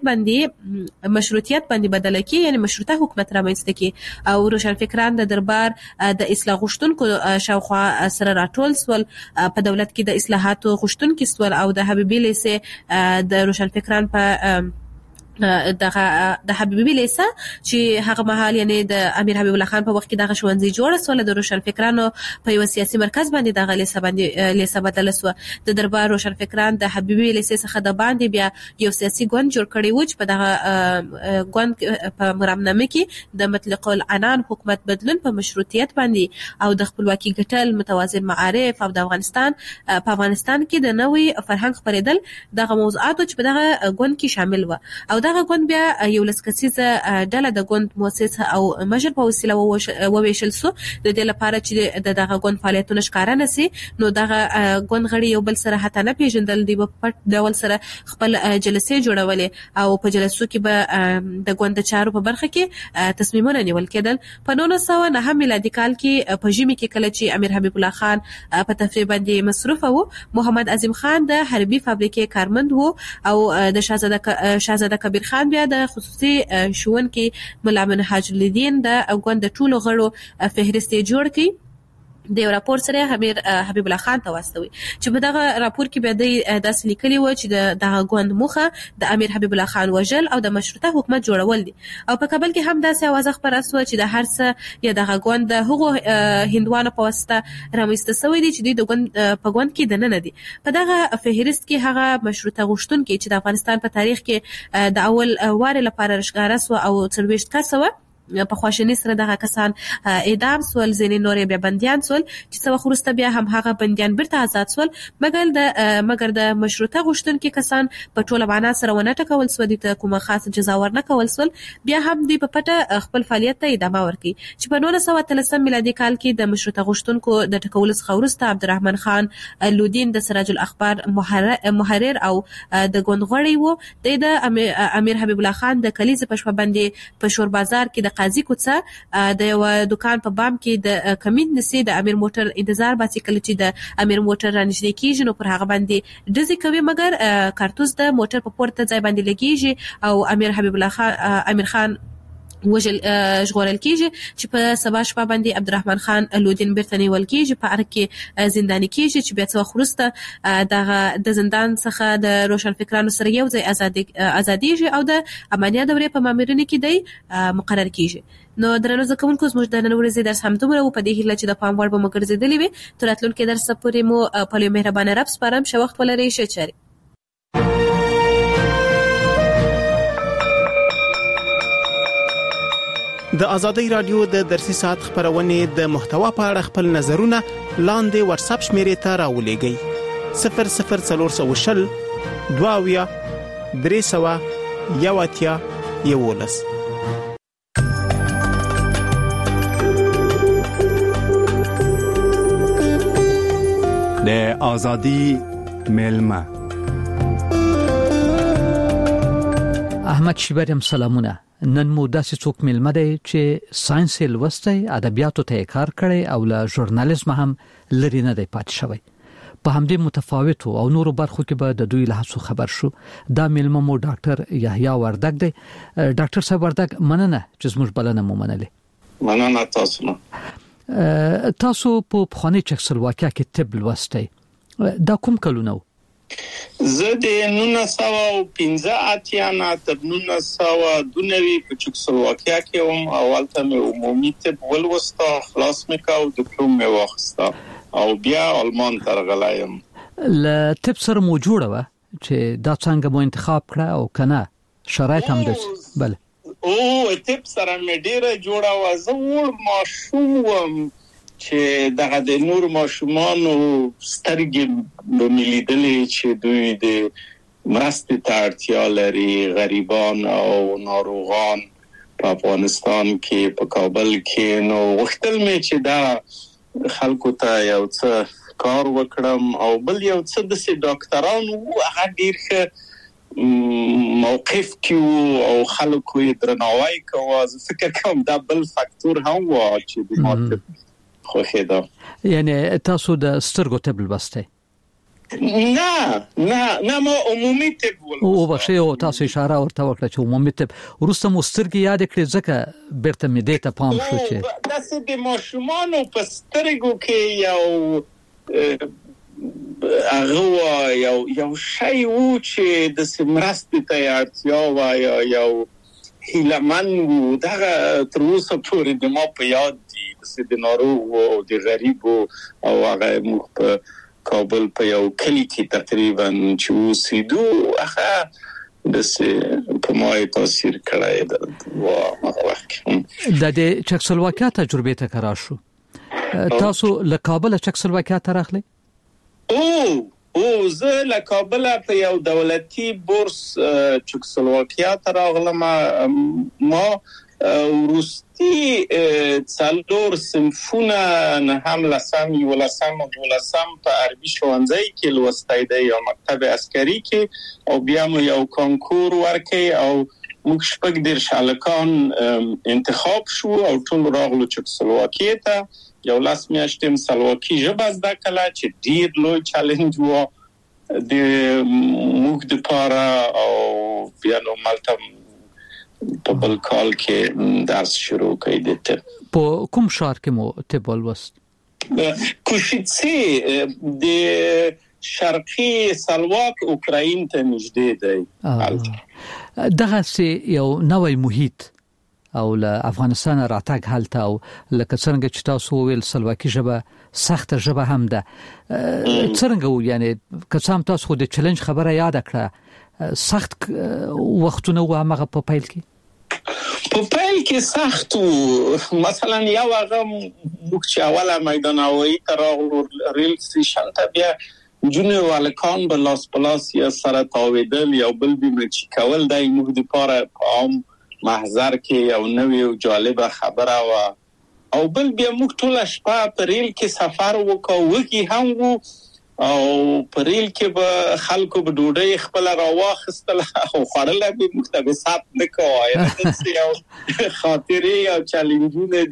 باندې بدل کی یعنی مشروطه حکومت رامنځته کی او روشن فکران د دربار د اصلاح غوښتونکو شاوخوا سره راټول سول. په دولت کې د اصلاحاتو غوښتونکو سول او د حبیبي لیسې د روشن فکران په د حبیبي لیسه چې هغه مهال یعنی د امیر حبیب الله خان په وخت کې دغه ښوونځي جوړ سول. د روشن فکرانو په یو سیاسي مرکز باندې دغه لیسه بدل سو. د دربار روشن فکران د حبیبي لیسه څخه د باندې بیا یو سیاسي ګوند جوړ کړی و چې په دغه ګوند په مرامنامه کې د مطلق العنان حکومت بدلون په مشروطیت باندې او د خپلواکي ګټل، متوازن معارف او د افغانستان په افغانستان کې د نوې فرهنګ خپرېدل دغه موضوعات چې په دغه ګوند کې شامل و او دغه ګوند بیا یو لسکسیزه ډله د ګوند مؤسس او مشر په وسیله وویشل سو د دې لپاره چې دغه ګوند فعالیتونه ښکارا نسی. نو دغه ګوند غړي یو بل سره حتی نه پیژندل دی په پټ ډول سره خپل جلسې جوړولې او په جلسو کې به د ګوند چارو په برخه کې تصمیمونه نیول کېدل. په 1909 میلادي کال کې په ژمي کې کله چې امیر حبیب الله خان په تفریح باندې مصروف وو، محمد عظیم خان د حربي فابریکې کارمند وو او د شاهزاده کبیر خان بیا د خصوصي ښوونکي ملا منهاج الدین د ګوند ټولو غړو فهرست جوړ کړي. د یو راپور سره امیر حبیب الله خان ته واستوي چې په دغه راپور کې به د داس لیکلي و چې دغه ګوند موخه د امیر حبیب الله خان وژل او د مشروطه حکومت جوړول دي. او په کابل کې هم داسې आवाज خبره شو چې د هر څه یا دغه ګوند د هغو هندوانو په واسطه رامنځته شوی دي چې د ګوند په ګوند کې دننه دي. په دغه فهرست کې هغه مشروطه غوښتونکي چې د افغانستان په تاریخ کې د اول واره لپاره رشګاره سو او 40 کسه په خواشنی سره دغه کسان اعدام سول، ځینې نورې بیا بنديان سول چې څو خورسته بیا هم هغه بنديان بیرته آزاد سول. مګر د مشروطه غوښتونکي کسان په ټوله معنا سره ونه ټکول سو، د کومه خاص جزا ورنه کول سول. بیا هم دوی په پټه خپل فعالیت ته ادامه ورکړي چې په 1913 میلادي کال کې د مشروطه غوښتونکو د ټکول څخه وروسته عبدالرحمن خان لودین د سراج الاخبار محرر او د ګوند غړی وو. د امیر حبیب الله خان د کلیزې په شپه باندې په شور بازار کې د قاضي کوڅه د یو دکان په بام کې د کمین نسی د امیر موټر انتظار باسي کله چې د امیر موټر رانږدې کیږي نو پر هغه باندې ډزې کوي، مګر کارتوس د موټر په پورته ځای باندې لګیږي او امیر حبیب الله خان امیر خان وجل ژغورل کیږي چې په سبا شپه باندې عبدالرحمن خان لودین بیرته نیول کیږي، په ارګ کې زنداني کیږي چې بیا څو خورسته د زندان څخه د روشنفکرانو سره یو ځای ازاديږي او د امانیه دورې په مامورینو کې دی مقرر کیږي. نو درنو زکونکو زموږ د نن ورځې درس هم دومره په دې هیله چې د پام وړ به مګرځېدلې وي. تر راتلونکي درس پورې مو په لوی مهربانه رب سپارم. ښه وخت ولرئ. ښه چاري. د ازادۍ رادیو د درسي ساعت خبرونه د محتوا په اړه خپل نظرونه لاندې واتساپ شمیرې ته راولېږئ 00420 22 300 11 د ازادي ملما احمد شیبریم سلامونه. نن مو داسې څوک ملمه دی چې ساينس لوستی، ادبیاتو ته کار کړی او له ژورنالیزم هم لري نه دی پات شوی. په همدې متفاوتو او نورو برخو کې به د دوی له هڅو خبر شو. دا ملمه مو ډاکټر یحیی وردګ دی. ډاکټر صاحب وردګ مننه چې زموږ بلنه مو منلې. مننه تاسو نه. تاسو په بخونی چکسلواکیا کې طب لوستی. دا کوم کلونه و؟ زه د 1915 نه تر 1992 په چکسلواکیا کې وم. اول ته مې عمومي طب ولوسته، خلاص مې کاو، ډیپلوم مې واخیسته او بیا آلمان ته راغلایم. ل طب سره مو جوړه و چې دا څنګه مو انتخاب کړه او کنه شرایط هم دي؟ بله. طب سره مې ډیره جوړه و. زه ور ماشوم وم چې دغه د نور ماشومانو سترګې بمیلیدلې چې دوی د مرستې ته اړتیا لري، غریبان او ناروغان په افغانستان کې په کابل کې. نو وختل مې چې دا خلکو ته یو څه کار وکړم او بل یو څه د سي ډاکټرانو هغه ډیر ښه موقف کې او خلکو یې درناوی کوي. زه فکر کوم دا بل فاکتور هم و چې د ماته خوښه ده. یعنی تاسو د سترګو طب لوستی؟ نه ما عمومي طب ولوسته. او بخښه او تاسو اشاره ورته وکړه چې عمومي طب ورسته مو سترګې یاد کړې ځکه بیرته مې دې ته پام شو چې داسې د ماشومانو په سترګو کې یو شی و چې د سمرستې ته اړتیا و یو هیلمن و. دغه تر اوسه پورې د ما په یاد دي د ناروغ او د غریب او هغه موږ په کابل په یو کلی کې تقریبا چې اوسېدو هغه د په ما تاثیر کړی د هغه وخت. د چکسلواکیا تجربه ته کرا شو. تاسو له کابل چکسلواکیا ته راغلی؟ او زه له کابل په یو دولتي بورس چکسلواکیا ته راغلم. ما روسي څلور صنفونه نه هم لسم یولسم او دولسم په عربي ښوونځي کې لوستای دی او مکتب عسکري کې او بیا مو یو کانکور ورکړي او موږ شپږ ډیر شالکان انتخاب شو او ټول راغلو چکسلواکیا ته. یو لاس میاشتم سلواکی ژبه زده کړه چې ډیر لوی چالنج و د موږ د پاره او بیا نو مالته په بل کال کې درس شروع کړی دی. په کوم ښار کې مو طب ولوست؟ کوشیتسی د شرقي سلواک اوکراین ته نږدې دی. دغه سي یو نوې محیط او له افغانستان راتګ حالت او لکه څنګه چې تاسو ویل سلواکی ژبه سخت ژبه هم ده. څنګه و یعنی که څام تاسو د چیلنج خبره یاد کړه سخت وختونه و هغه په پیل کې؟ په پیل کې سخت و. مثلا یو هغه موږ چې اوله میدان هوایی ته راغلو ریل سټیشن ته بیا جنو والکان به لاس پلاس یا سره تاویدل یا بل بیم چې کول دای موږ د پاره عام محضر کې یو نوې او جالبه خبره و او بل بیا موږ ټول شپه په ریل کې سفر وکاو وږي هم وو او په ریل کې به خلکو به ډوډۍ خپل راواخستل او خړل به موږ ته حساب نه کوای. دا یو خاطرې او چیلنجونه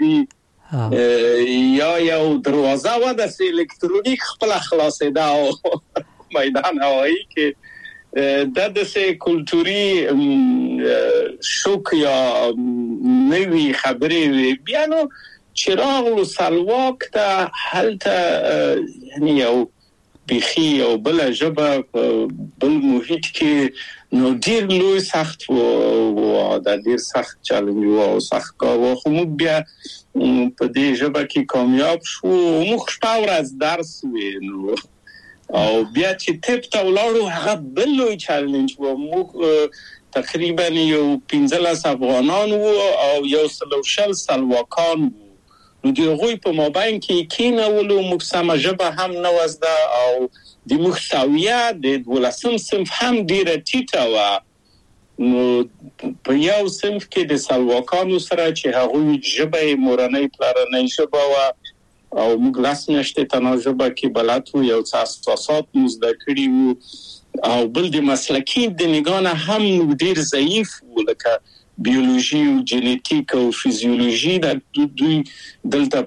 دي یا یو دروازه و د الکترونیک خپل خلاصې دا او میدان هوایی کې د دسه کلتوري شوک یا نوی خبرې بیا نو چراغ و سلواک ته حالته یعنی یو بخي او بل ژبه بل محیط کې نو ډیر لوی سخت و د ډیر سخت چالنج او سخت کار و خو موږ بیا په دې ژبه کې کامیاب شو. موږ شپه ورځ درس وینو او بیا چې تپ ته ولاړو هغه بل لوی چیلنج و. موږ تقریبا یو 15 افغانان وو او یو سلوشل سلواکان وو. نو د غوی په مابین کې کینولو موږ سم ژبه هم نه وزده او د محتویا د ولسم صنف هم ډیره ټیټه و. نو په یو صنف کې د سلواکانو سره چې هغه ژبه مورنۍ پلارنۍ ژبه و او موږ لاس نشته تناجبه کې بلد وو یو څه اساسات مزده کړی وو او بل د مسلکی د نگانه هم ډیر ضعیف وو لکه بیولوژي او جنټیک او فزیولوژي د دوی دلته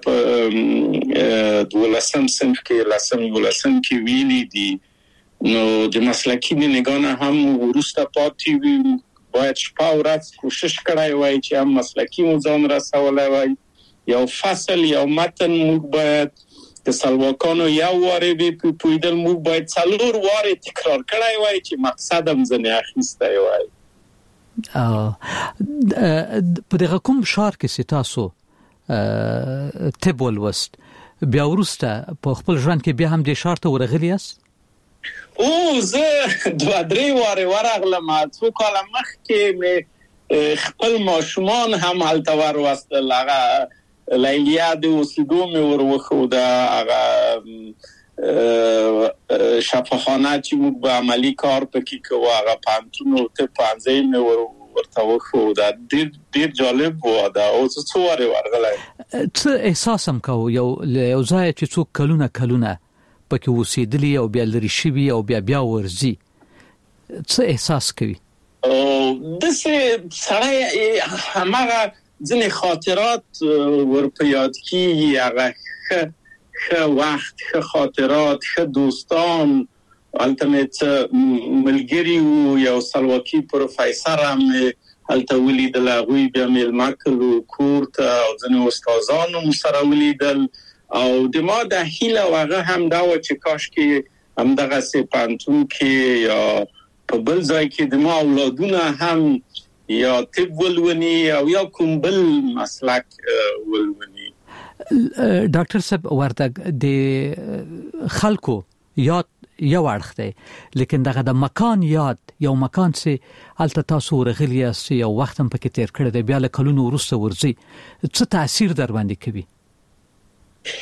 په ولسم صنف کې لسم کې ویلي دي. نو د مسلکی د نگانه هم ورسته پاتې وي. باید شپه ورځ کوشش کړای وای چې هم مسلکی مو ځان رسولای وای. یو فصل یو متن موږ باید د سلواکانو یو واره به پویدل موږ باید څلور واره تکرار کړای وای چې مقصد هم ځنه اخیسته وای. په دغه کوم ښار کې تاسو طب ولوست بیا ورسته په خپل ژوند کې بیا هم د ښار ته ورغلی یاست؟ او زه دوه درې واره ورغلم. څو کال مخکې مې خپل ماشومان هم هلته وروستل. هغه لیلیا د اوسېدو مې وروخو دا هغه شفاخانه چې موږ به عملی کار پکې کوو هغه پانتون او ته پانځې مې ورته وخو. دا ډیر جالب و. دا او څو واره ورغلی. څه احساس هم کوو یو ځای چې څوک کلونه پکې اوسېدلی او بیا لري شوي او بیا ورځي څه احساس کوي؟ دسه سړی هماغه ځنې خاطرات ورپه یاد کیږي. هغه ښه وخت ښه خاطرات ښه دوستان هلته ملګري وو. یو سلواکي پروفیسر هم هلته ولیدل هغوی بیا میلمه کړلو کور ته او ځینې استادانو هم سره ولیدل او د ما د هیله هغه هم دا و چې کاشکې همدغسې پوهنتون کې یا په بل ځای کې د ما اولادونه هم یا طب ولونی او یا کوم بل مسلک ولونی. ډاکټر صاحب ورته د خلکو یاد یو اړخ دی لیکن دغه د مکان یاد یو مکان چې الته تاسو ورغلی یاست یو وخت هم پکې تیر کړی دی بیا له کلونو وروسته ورځي څه تاثیر در باندې کوي؟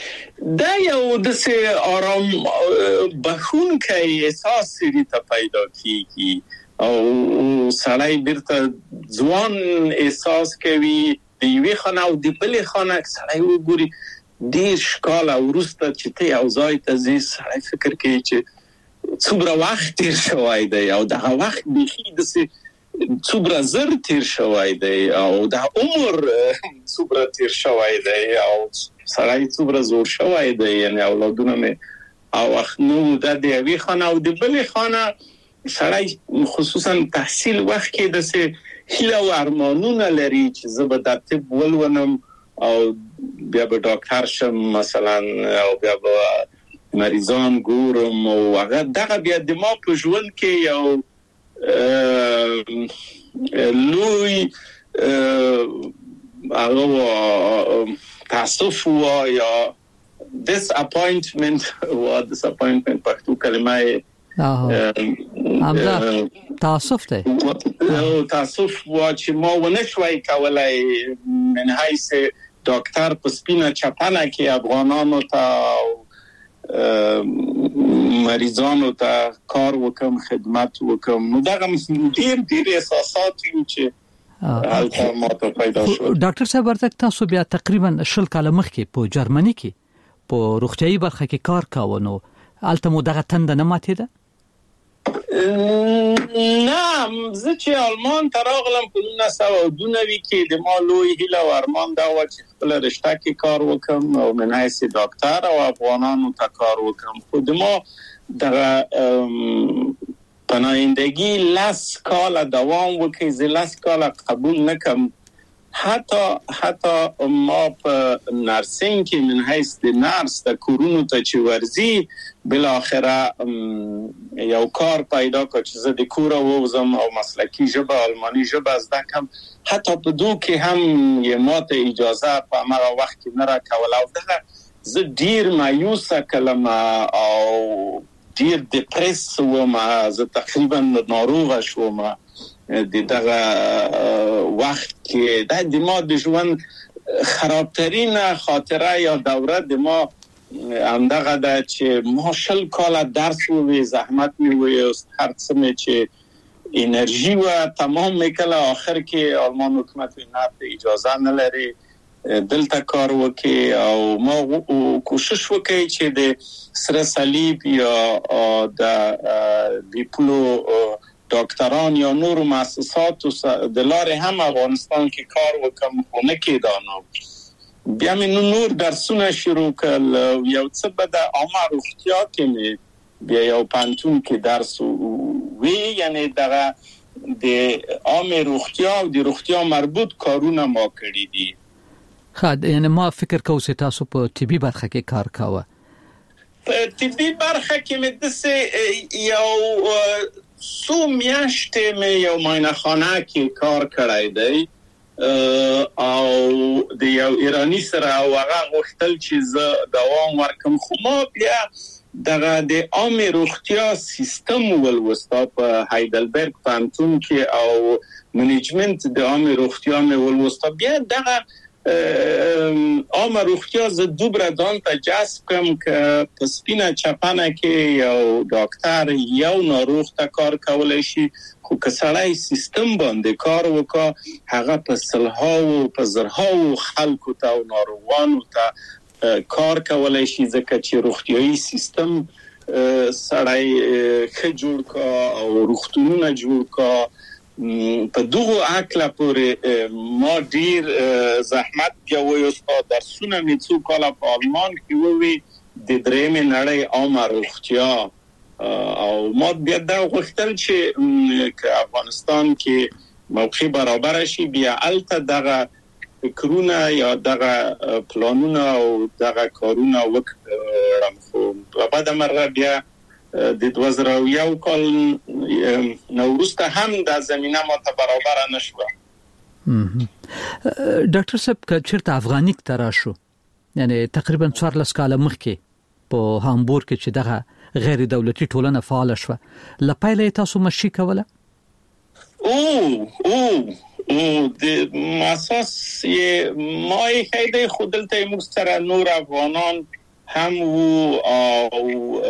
دا یو د سه آرام بخونکې احساس لري ته پیدا کیږي او سړی بیرته ځوان احساس کوي د یوې خانه او د بلې خانه سړی وګوري ډېر شکاله ورسته چې ته یو ځای ته ځې سړی فکر کوي چې څومره وخت تیر شوی دی او دغه وخت بیخي داسې څومره زر تیر شوی دی او د عمر څومره تیر شوی دی او سړی څومره زوړ شوی دی یعنی اولادونه مې او وخت نو د یوې خانه او د بلې خانه سړی خصوصا تحصیل وخت کې داسې هیله او ارمانونه لري چې زه به د طب ولولم او بیا به ډاکټر شم مثلا او بیا به مریضان ګورم او هغه دغه بیا د ما په ژوند کې یو لوی هغه تاسف یا disappointment پښتو کلمه تاسف دی تاسف چې ما ونه شوي کولای من حیث ډاکټر په سپینه چپنه کې افغانانو ته مریضانو ته کار وکم خدمت وکم نو دغه ډېر احساسات چې هلته ماته پیدا شو. ډاکټر صاحب ورته تاسو بیا تقریبا 20 کال مخکې په جرمني کې په روغتيایي برخه کې کار کاوه نو الته مو دغه تند نه ماتېده؟ نه زه چې آلمان ته راغلم په 1992 کې د ما لوی هیله او ارمان دا و چې خپل رشته کې کار وکم او من حیث ډاکټر او افغانانو ته کار وکم خو د ما دغه پناهندگی 10 کال دوام وکړي زه 10 کال قبول نکم حتی ما په نرسینګ کې من حیث د نرس د کورونو ته چې ورزي بل اخره یو کار پیدا کړ چې زه د کور ووزم او مسلکی ژبه آلماني ژبه زده کم حتی په دوه کې هم یې ماته اجازه په هغه وخت کې نه راکوله او دغه زه ډیر مایوس کلم او ډیر دپریس وم زه تقریبا ناروغه شوم دغه وخت کې د ما د ژوند خرابترین خاطره یا دوره د ما همدغه ده چې ما 20 کال درس وې زحمت مې وې هر څه مې چې انرژي و تمام میکله آخر کې آلمان حکومت نه اجازه نه لري دلته کار وکي او ما کوشش وکړ چې د سره صلیب یا د بیپلو ډاکټران یا نور مؤسسات د لارې هم افغانستان کې کار وکم خو نه کېدانو بیا مې نور درسونه شروع کړل یو څه به د عامه روغتیا کې مې بیا یو پانتون کې درس وی یعنی دغه د عامه روغتیا او د روغتیا مربوط کارونه ما کړی دي. خا یعنی ما فکر کوم چې تاسو په طبي برخه کې کار کاوه. په طبي برخه کې مې دسه یو سو میاشتې مې یو ماینخانه کې کار کړی دی او د یو ایرانی سره هغه غوښتل چې زه دوام ورکم خو ما بیا دغه د عامه روغتیا سیستم ولوستا په هایدلبرګ پانتون کې او منیجمنت د عامه روغتیا مې ولوستا بیا دغه عامه روغتیا ز دوبره دان ته جذب کم که په سپینه چپنه کې یو ډاکټر یو ناروغ ته کار کولای شي خو که سړی سیستم باندې کار وکړي هغه په سلهاو په زرهاو خلکو ته او ناروغانو ته کار کولای شي ځکه چې روغتيایي سیستم سړی ښه جوړ کا او روغتونونه جوړ کا په دغه عقله پورې ما ډیر زحمت کوي او درسونه مې څو کاله په آلمان کې وې د درېمې نړۍ عامه روغتیا او ما بیا دا غوښتل چې افغانستان کې موقع برابر شي بیا الته دغه فکرونه یا دغه پلانونه او دغه کارونه وکړم خو په بعد مرغه بیا د 2001 کال نوروسته هم د زمينه ماته برابر نشوه. ډاکټر صاحب کچرته افغانیک تراشو یعنی تقریبا 14 کال مخکې په هامبورګ کې چې دغه غیر دولتي ټولنه فعال شوه لپاره تاسو مشي کوله د اساس ما خیلی خودلته مستر نور افغانان هم وو او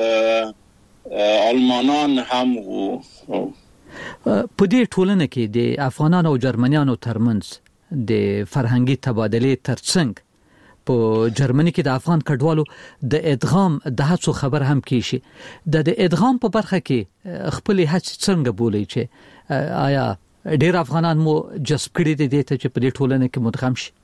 آلمانان هم وو. په دې ټولنه کې د افغانانو او جرمنیانو ترمنځ د فرهنګي تبادلې ترڅنګ په جرمني کې د افغان کډوالو د ادغام د هڅو خبر هم کیږي. د ادغام په برخه کې خپل هڅې څنګه بولي چې آیا ډېر افغانان مو جذب کړي دي ته چې په دې ټولنه کې مدغم شي؟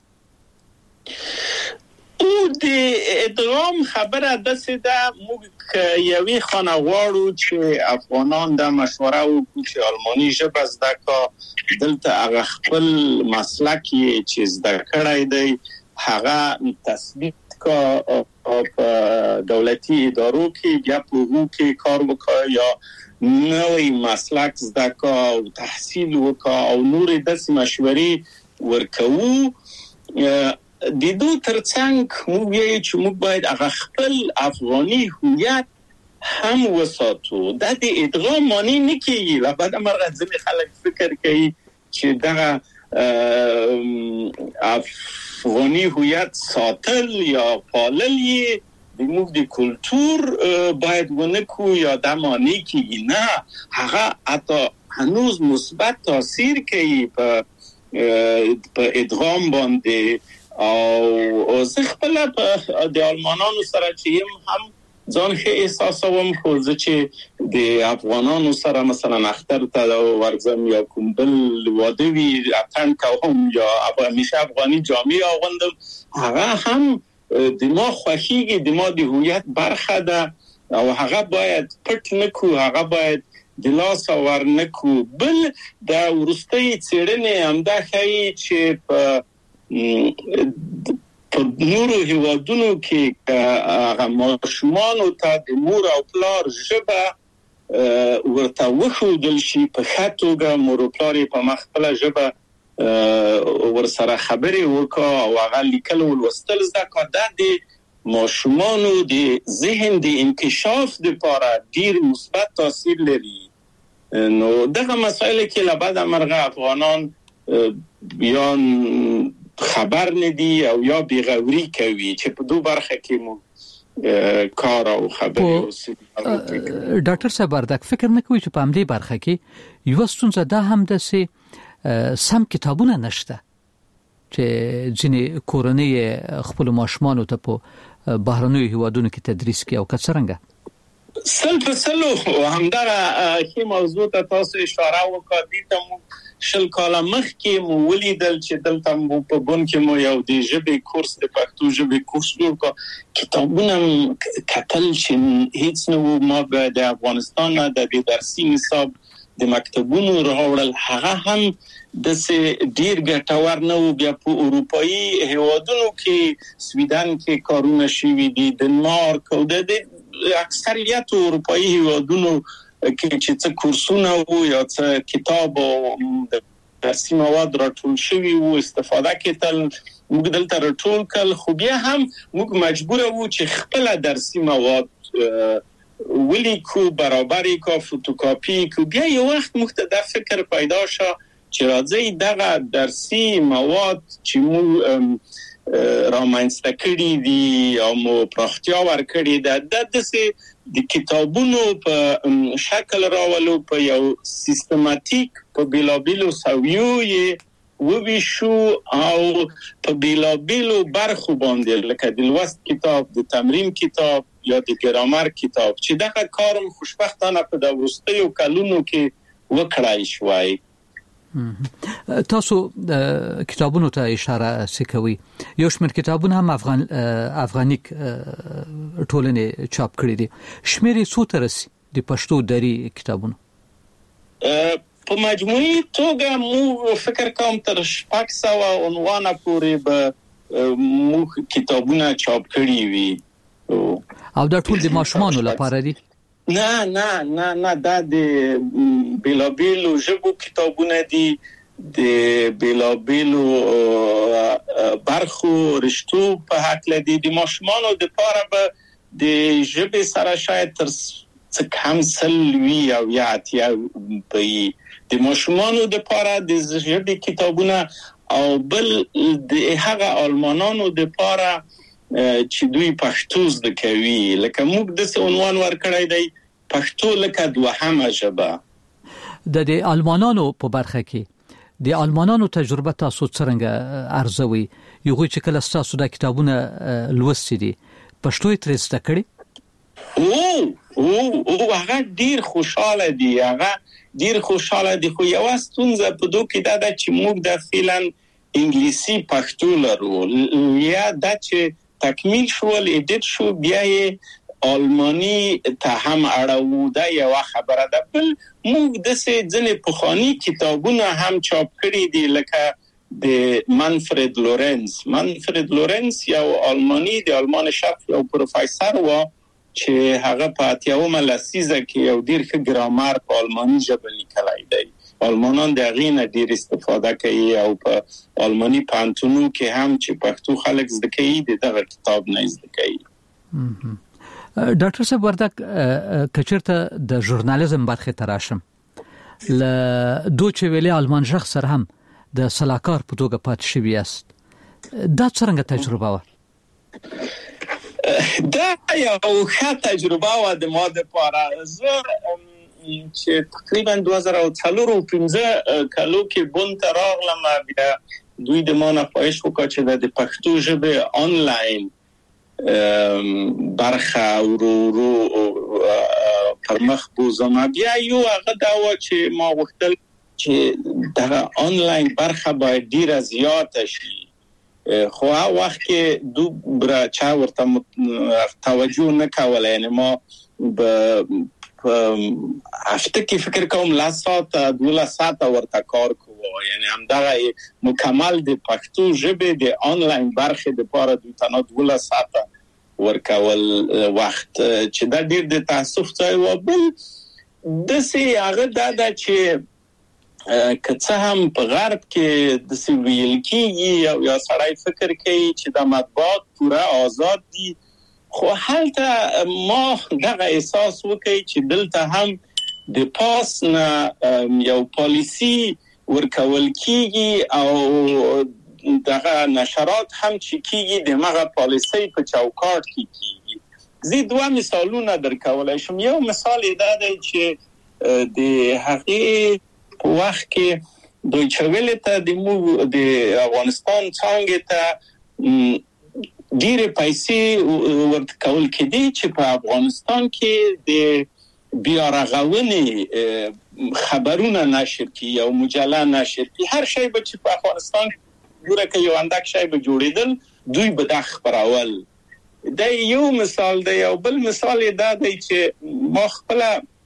او د ادغام خبره داسې ده، موږ یوې خانه غواړو چې افغانان د مشوره وکړو چې آلماني ژبه زده کړي، دلته هغه خپل مسلک چې زده کړی دی هغه تثبیت په دولتي ادارو کې یا په حقوق کې کار وکړي یا نوې مسلک زده کړي او تحصیل وکړي او نور داسې مشورې ورکوو. د دوی ترڅنګ موږ یې چې موږ باید هغه خپل افغاني هویت هم وساتو. دا د ادغام معنی نه کوي. لابد مرغه ځینې خلک فکر کوي چې دغه افغاني هویت ساتل یا پالل یې د موږ د کلچر باید ونکو یا د معنی کوي. نه، هغه حتی هنوز مثبت تاثیر کوي په ادغام باندې. او زه خپل د آلمانانو سره چې هم ځان ښه احساسوم، خو زه چې د افغانانو سره مثلا اختر ته ورځم یا کوم بل واده وي اتڼ کوم یا همیشه افغاني جامې اغوندم، هغه هم د ما خوښیږي، د ما د هویت برخه ده او هغه باید پټ نکو، هغه باید د لاس ور نکو. بل د ورستۍ څېړنې همدا ښیي چې په نورو هیوادونو کې هغه ماشومانو ته د مور او پلار ژبه ورته وښودل شي په ښه توګه، مور او پلار یې په خپله ژبه ورسره خبرې وکړي او هغه لیکل او لوستل زده کړي. دا د ماشومانو د ذهن د انکشاف لپاره ډیر مثبت تاثیر لري. نو دغه مسایل کې لابد مرغه افغانان یا خبر ندي او یا بیغوری کوي چې په دوه برخه کې مو کار او خبرې وسي. ډاکټر صاحب وردک فکر نه کوي چې په همدې برخه کې یو ستونزه ده هم د سم کتابونه نشته چې ځینې کورنۍ خپل ماشومانو ته په بهرنیو هیوادونو کې تدریس کوي او کڅرنګه سلو همدغه کې موضوع ته تاسو اشاره وکړه. دي ته شل کاله مخکې مو ولیدل چې دلته په بون کې مو یو د ژبې کورس د پښتو ژبې کورس وکړ. کتابونه کتل چې هیڅ نه وو. ما د افغانستان د درسي نصاب د مکتبونو راوړل، هغه هم د ډیر ګټور نه وو. بیا په اروپאי هیوادونو کې سویډن کې کارونه شوي دي، دنمارک او د اکثریت اروپאי هیوادونو کې چې څه کورسونه وو یا څه کتاب او درسي مواد راټول شوي وو استفاده کېدل، موږ دلته راټول کړل. خو بیا هم موږ مجبور وو چې خپل درسي مواد ولیکو، برابرې کو، فوتوکاپي کو. بیا یو وخت موږ ته د فکر پیدا شو چې راځي دغه درسي مواد چې موږ رامنځته کړي دي او مو پراختیا ورکړي ده د کتابونو په شکل راولو، په یو سیستماتیک په بیلابیلو سویو یې وویشو او په بیلابیلو برخو باندې لکه د لوست کتاب، د تمرین کتاب یا د ګرامر کتاب چې دغه کارم خوشبختانه په د وروستیو کلونو کې وکړای شوی. تاسو کتابونو ته اشاره سکوي. یو شمېر کتابونه هم افغانیک ټولنې چاپ کړي دي. شمېر یې څو ته رسي د پښتو دري کتابونو؟ په مجموعي توګه مو فکر کوم تر 600 عنوانه پورې به مو کتابونه چاپ کړي وي. او دا ټول د ماشومانو لپاره دي؟ نه دا د بیلابیلو ژبو کتابونه دي، د بیلابیلو برخو رشتو په حق لدی. د ماشومانو د لپاره به د ژبې سره شاید تر څه کم سلوي او یا اتیا په د ماشومانو د لپاره د ژبې کتابونه او بل د هغه آلمانانو د لپاره چې دوی پښتو زده کوي. لکه موږ د عنوان ورکړی دی پښتو لکه دوهمه ژبه. د آلمانانو په برخه کې د آلمانانو تجربه تاسو څنګه ارزوي؟ یو چې کله تاسو د کتابونه لوستي دي پښتو یې ترې زده کړی؟ او هغه ډیر خوشاله دي، خو یو ستونزه په دوی کې دا ده چې موږ د فعلن انګلیسي پښتو لرو، یا دا چې تکمیل شو اډیټ شو بیا یې آلمانی ته هم اړو. دا یو خبره ده. بل موږ د ځینې پخوانی کتابونه هم چاپ کړي دي، لکه د منفرد لورنس یو آلمانی د آلمان شرق یو پروفیسور و چې هغه په 80مه لسیزه کې یو ډیر ښه ګرامر په آلماني ژبه لیکلی دی. آلمانان د هغې نه ډیر استفاده کوي او په آلماني پوهنتونونو کې هم چې پښتو خلک زده کوي دغه کتاب نه زده کوي. ډاکټر صاحب وردک کچرته د ژورنالیزم برخه تراشم ل دوچه ویلي آلمان شخص سره هم د سلاکار په توګه پات شوی است. دا څنګه تجربه و؟ دا یو ښه تجربه و د ما لپاره. زه چې تقریبا 2004-05 کالو کې بون ته راغلم، بیا دوی د ما نه خواهش وکړه چې د پښتو ژبې آنلاین برخه ورو پر مخ بوزم. بیا یو هغه دا و چې ما غوښتل چې دا آنلاین برخه باید ډیره زیاته شي، خو هغه وخت کې دوبره چا ورته توجه نه کوله. یعنی ما په هفته کې فکر کوم 12 ساعت ورته کار کوو، یعنی همدغه مکمل د پښتو ژبې د آنلاین برخې لپاره دوی تنها 12 ساعت ورکول وخت، چې دا ډیر د تاسف ځای و. بل د هغه دا چې که څه هم په غرب کې د سیویل کې یا سړی فکر کوي چې د مطبوعات پوره آزاد دي، خو هلته ما دغه احساس وکړي چې دلته هم د پاس نه یو پالیسی ورکول کیږي او دغه نشرات هم چې کیږي د مغه پالیسی په چوکاټ کې کیږي. زه دوه مثالونه درکولای شم. یو مثال دا دی چې د هغه په وخت کې دوی چویل ته د افغانستان څنګه ته ډیره پیسې ورکول کېدي چې په افغانستان کې د بیا رغونې خبرونه نشر کی او مجله نشر کی. هر شی به چې په افغانستان جوړه کوي یو اندک شی به جوړیدل، دوی به د خبرول. دا یو مثال دی. یو بل مثال دا دی چې ما خپل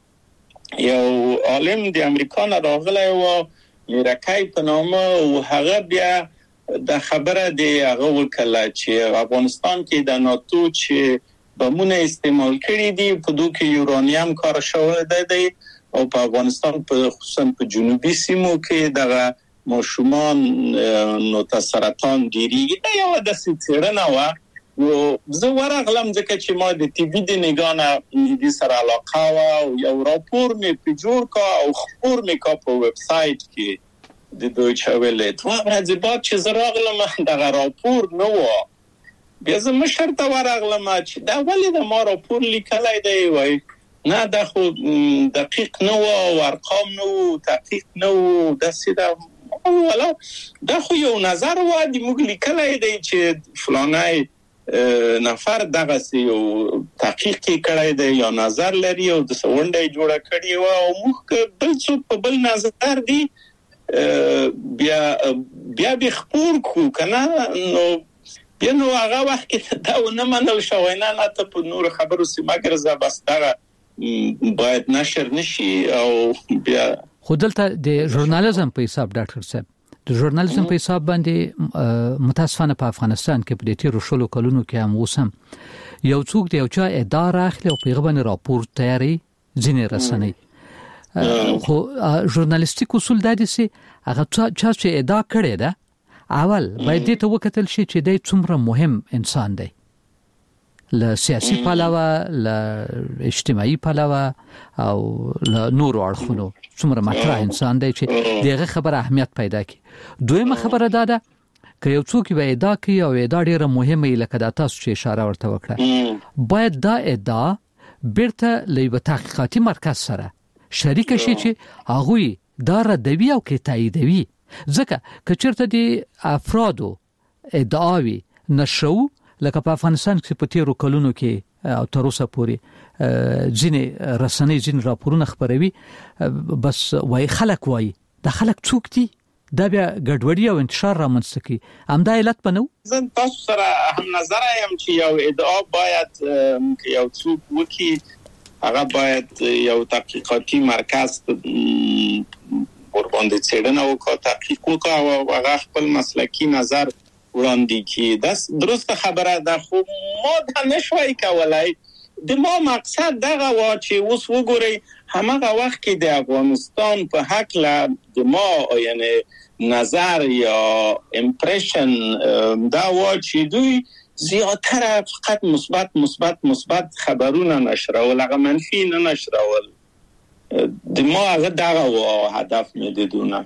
یو عالم د امریکا نه راغلی و، لیرکای په نامه، او هغه بیا د خبره دی هغه وکړه چې افغانستان کې د ناتو چې بمونه استعمال کړي دي په دوی کې یورانیم کار شوی دی او په افغانستان په خصوصا په جنوبي سیمو کې دغه ماشومان نو سرطان ډیریږي. دا یو د څېړنه و. زه ورغلم ځکه چې ما د ټي وي د نگانه د سره علاقه و او یو راپور مې په جوړ کا او خبر مې کا په ویب سایت کې د دویچه ویلې. دوه ورځې بعد چې زه راغلم دغه راپور نه و. بیا زه مشر ته ورغلم چې دا ولې د ما راپور لیکلی دی؟ وای نه دا خو دقیق نه و او ارقام نه و، تحقیق نه و، داسې دا ولا دا خو یو نظر و د موږ لیکلی دی چې فلانه نفر دغه یو تحقیق کړی دی یا نظر لري او د سونډه جوړه کړی و او موږ بل څه په بل نظر دی بیا به خبر کو کنه. نو بیا نو هغه وخت کې دا نه منل شوی نه ته په نور خبرو سیمه ګرځه بس دا باید نشر نشي. او بیا خودلته د ژورنالیزم په حساب ډاکټر صاحب د ژورنالیزم په حساب باندې متاسفانه په افغانستان کې په دې تیرو شلو کلونو کې هم اوسم یو څوک دی چې اداره اخلي او پیغام باندې راپور تیاری ځینې رسنۍ. خو ژورنالیستیک اصول د دې هغه چې ادعا کړي ده اول باید دې ته وکتل شي چې د څومره مهم انسان دی له سیاسي پلوه، له اجتماعي پلوه او له نورو اړخونو څومره مطرح انسان دی چې دغه خبره اهمیت پیدا کړي. دویمه خبره دا ده که یو څوک به ادعا کوي او ادعا ډیره مهمه لکه د تاسو چې اشاره ورته وکړه باید دا ادعا بیرته له تحقیقاتي مرکز سره شریک شي چې هغه دا ردوي او کې تاییدوي ځکه که چېرته د افرادو ادعاوي نشو لکه په افغانستان کې په تیرو کلونو کې او تر اوسه پورې ځینې رسنۍ ځینې راپورونه خبروي بس وای خلک وای د خلک څوک دي دا بیا ګډوډي او انتشار رامنځته کوي همدا علت بنو زه تاسو سره هم نظر یم چې یو ادعا باید یو څوک وکي هغه باید یو تحقیقاتي مرکز ورباندې څېړنه وکړي تحقیق وکړي او هغه خپل مسلکي نظر وړاندې کړي دا درسته خبره ده خو ما دا نشوي کولای د ما مقصد دغه وا چې اوس وګورئ همغه وخت کې د افغانستان په حق لا د ما یعنی نظر یا امپریشن دا وا چې دوی زیاتره فقط مثبت خبرونه نشرول هغه منفی نه نشرول د ما هغه دغه وا هدف مې دیدونه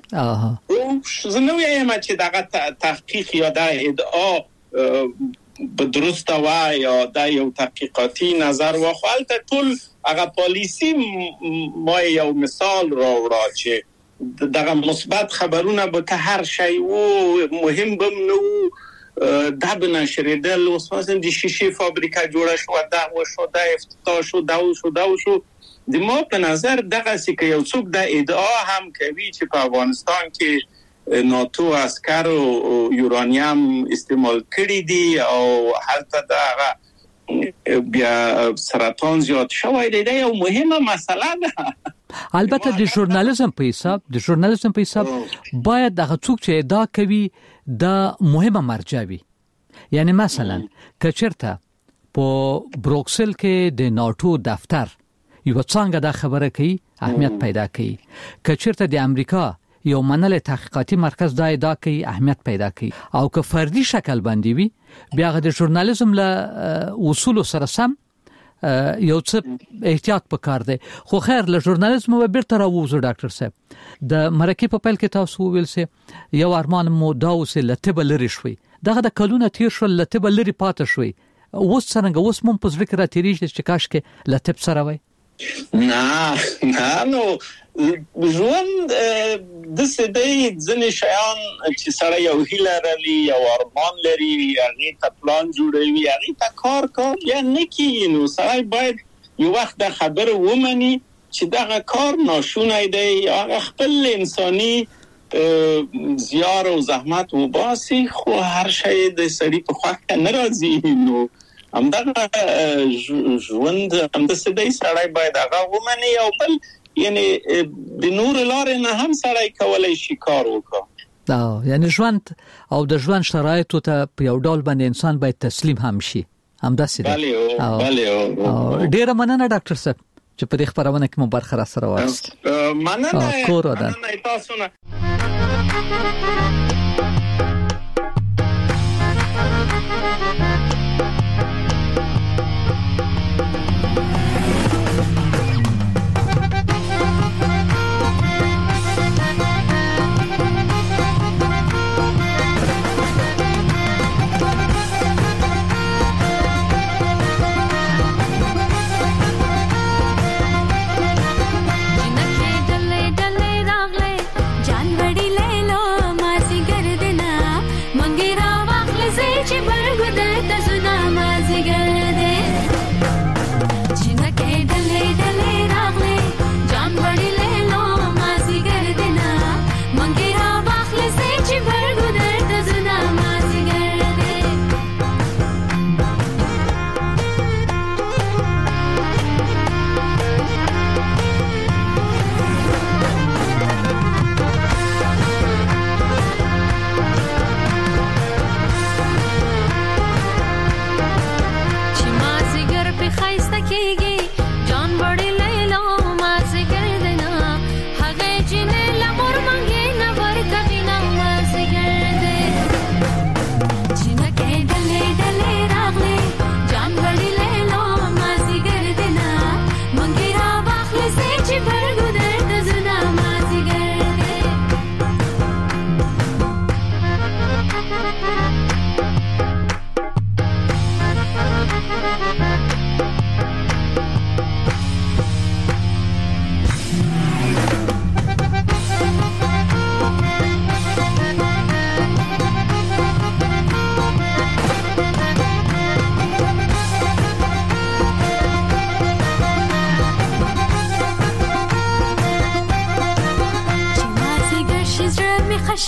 زه نو یم چې دغه تحقیق یا د ادعا به درسته وای یا دا یو تحقیقاتي نظر واخلته ټول هغه پالیسی ما یو مثال راوړا چې دغه مثبت خبرونه به که هر شی وو مهم بم نو دا بنشریدل اوس مثلا د شیشې فابریکه جوړه شو دا وشو دا افتتاح شو دا شو د ما په نظر دغه چې یو څوک د ادعا هم کوي چې په افغانستان کې ناتو عسكر او یورانیم استعمال کړی دي او حتی دا بیا سرطان زیات شوی دی یو مهمه مسله ده البته د ژورنالیزم په حساب باید دغه څوک چې ادعا کوي دا مهمه مرجع وي یعنی مثلا کچرته په بروکسل کې د ناتو دفتر یو څنګه دا خبره کوي اهمیت پیدا کوي کچرته د امریکا یو منل تحقیقاتي مرکز دا ادعا کوي اهمیت پیدا کوي او که فردي شکل باندې وي بیا د ژورنالیزم له اصول سره سم یو څه احتیاط پکار دی خو خیر له ژورنالیزم و بیرته راوځو ډاکټر صاحب د مرکه په پیل کې تاسو ویل سه یو ارمان مو دا اوسه لته بلری شوي دغه د کلونه تیر شو لته بلری پاتې شوي اوس څنګه اوس مون په ذکر را تیریږي چې کاش کې لته سره وای نه نو ژوند د سدې ځنې شیان چې سره یو هیله لري یو ارمان لري هغه ته پلان جوړوي هغه ته کار یا نه کوي نو سره باید یو وخت د خبره ومني چې دغه کار ناشونی دی هغه خپل انساني زیار او زحمت وباسي خو هر شی د سړي په خواخ نه راځي نو همدغه ژوند همدسې سړی باید هغه ومني او بل یعنی د نور لارې نه هم سړی کولای شي کار وکړي یعنی ژوند او د ژوند شرایطو ته په یو ډول باندې انسان باید تسلیم هم شي همداسې دی بله ډیره مننه ډاکټر صاحب چې په دې خبرونه کې مو برخه را سره واست مننه تاسو نه जानवड़ी ले लो मासी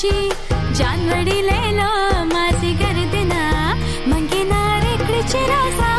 شي جان وړي لیلا ما سي ګردنا منګي نار کړ چې راسا